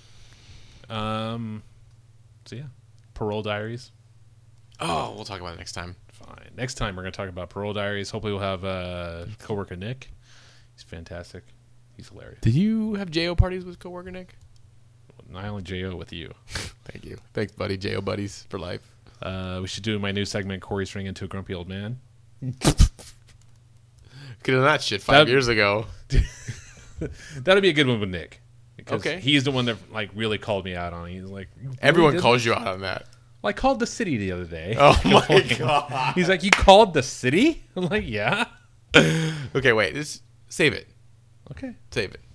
Um. So, yeah. Parole Diaries. Oh, we'll talk about it next time. Fine. Next time we're going to talk about Parole Diaries. Hopefully we'll have uh, coworker Nick. He's fantastic. He's hilarious. Did you have J O parties with coworker Nick? Not only J O with you. Thank you. Thanks, buddy. J O buddies for life. Uh, we should do my new segment, Corey's turning into a grumpy old man. Could have done that shit five That'd, years ago. That'll be a good one with Nick. Okay. He's the one that like really called me out on it. He's like, everyone really calls you out on that. Well, I called the city the other day. Oh my god. He's like, you called the city? I'm like, yeah. Okay, wait. This save it. Okay. Save it.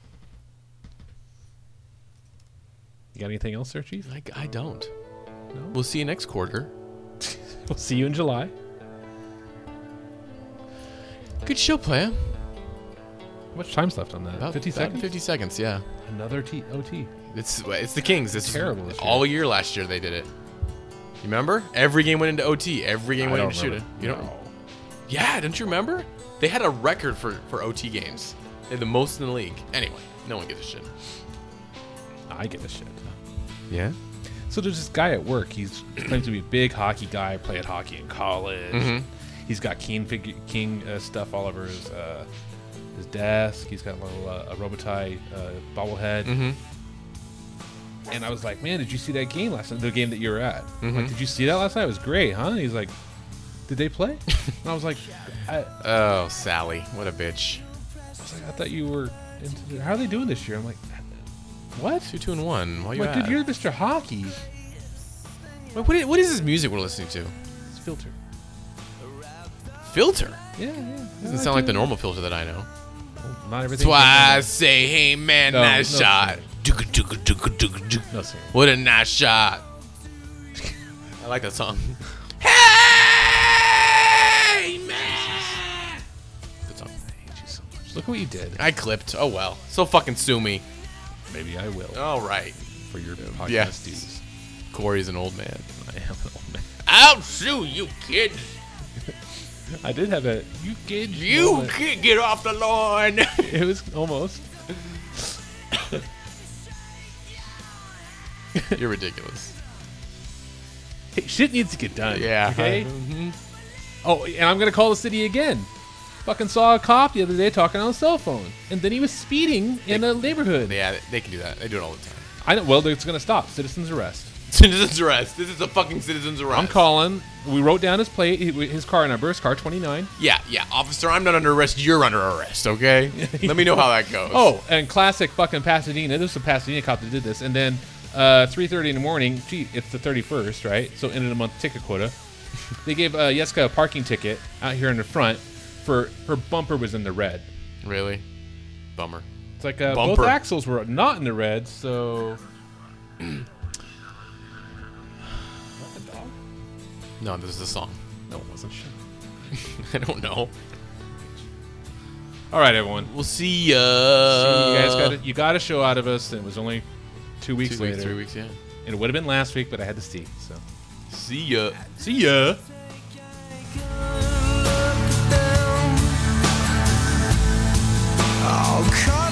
You got anything else there, Chief? I, I don't. No? We'll see you next quarter. We'll see you in July. Good show, player. How much time's left on that? About, fifty about seconds? fifty seconds, yeah. Another T- O T. It's it's the Kings. This terrible. Is this year. all year last year they did it. You remember? Every game went into O T. Every game I went don't into remember. shootout. You don't? No. Yeah, don't you remember? They had a record for, for O T games. They had the most in the league. Anyway, no one gives a shit. I give a shit. Yeah? So there's this guy at work. He's claims to be a big hockey guy. Played hockey in college. Mm-hmm. He's got King figure, King uh, stuff all over his uh, his desk. He's got a little uh, a Robitaille uh, bobblehead. Mm-hmm. And I was like, man, did you see that game last night? The game that you were at. Mm-hmm. Like, did you see that last night? It was great, huh? And he's like, did they play? And I was like, I, oh, Sally, what a bitch. I was like, I thought you were into the, how are they doing this year? I'm like, what? Two, two, and one. While I'm you like, at? dude, you're Mister Hockey. Wait, what is, what is this music we're listening to? It's Filter. Filter? Yeah, yeah. Doesn't sound like the normal filter that I know. Well, not everything. That's why I say, hey man, no, nice no shot. No, sir. What a nice shot. I like that song. Hey man. Good song. I hate you so much. Look what you did. I clipped. Oh well. So fucking sue me. Maybe I will. All right. For your podcast yes. dues. Corey's an old man. I am an old man. I'll sue you, kids. I did have a you kids. You moment. can't get off the lawn. It was almost. You're ridiculous. Hey, shit needs to get done. Yeah. Okay. Mm-hmm. Oh, and I'm gonna call the city again. Fucking saw a cop the other day talking on a cell phone, and then he was speeding they, in a neighborhood. Yeah, they can do that. They do it all the time. I know. Well, it's gonna stop. Citizens arrest. Citizens arrest. This is a fucking citizens arrest. I'm calling. We wrote down his plate, his car number, his car twenty-nine. Yeah, yeah, officer. I'm not under arrest. You're under arrest. Okay. Let me know how that goes. Oh, and classic fucking Pasadena. This was a Pasadena cop that did this, and then uh, three thirty in the morning. Gee, it's the thirty-first, right? So end of the month ticket quota. They gave uh, Yeska a parking ticket out here in the front for her bumper was in the red. Really? Bummer. It's like uh, Bumper. both axles were not in the red, so. No, this is the song. No, it wasn't. Shit. I don't know. All right, everyone. We'll see ya. See, you guys got it. You got a show out of us, and it was only two weeks Two later. weeks, three weeks, yeah. And it would have been last week, but I had to see. So. See ya. See ya. Oh,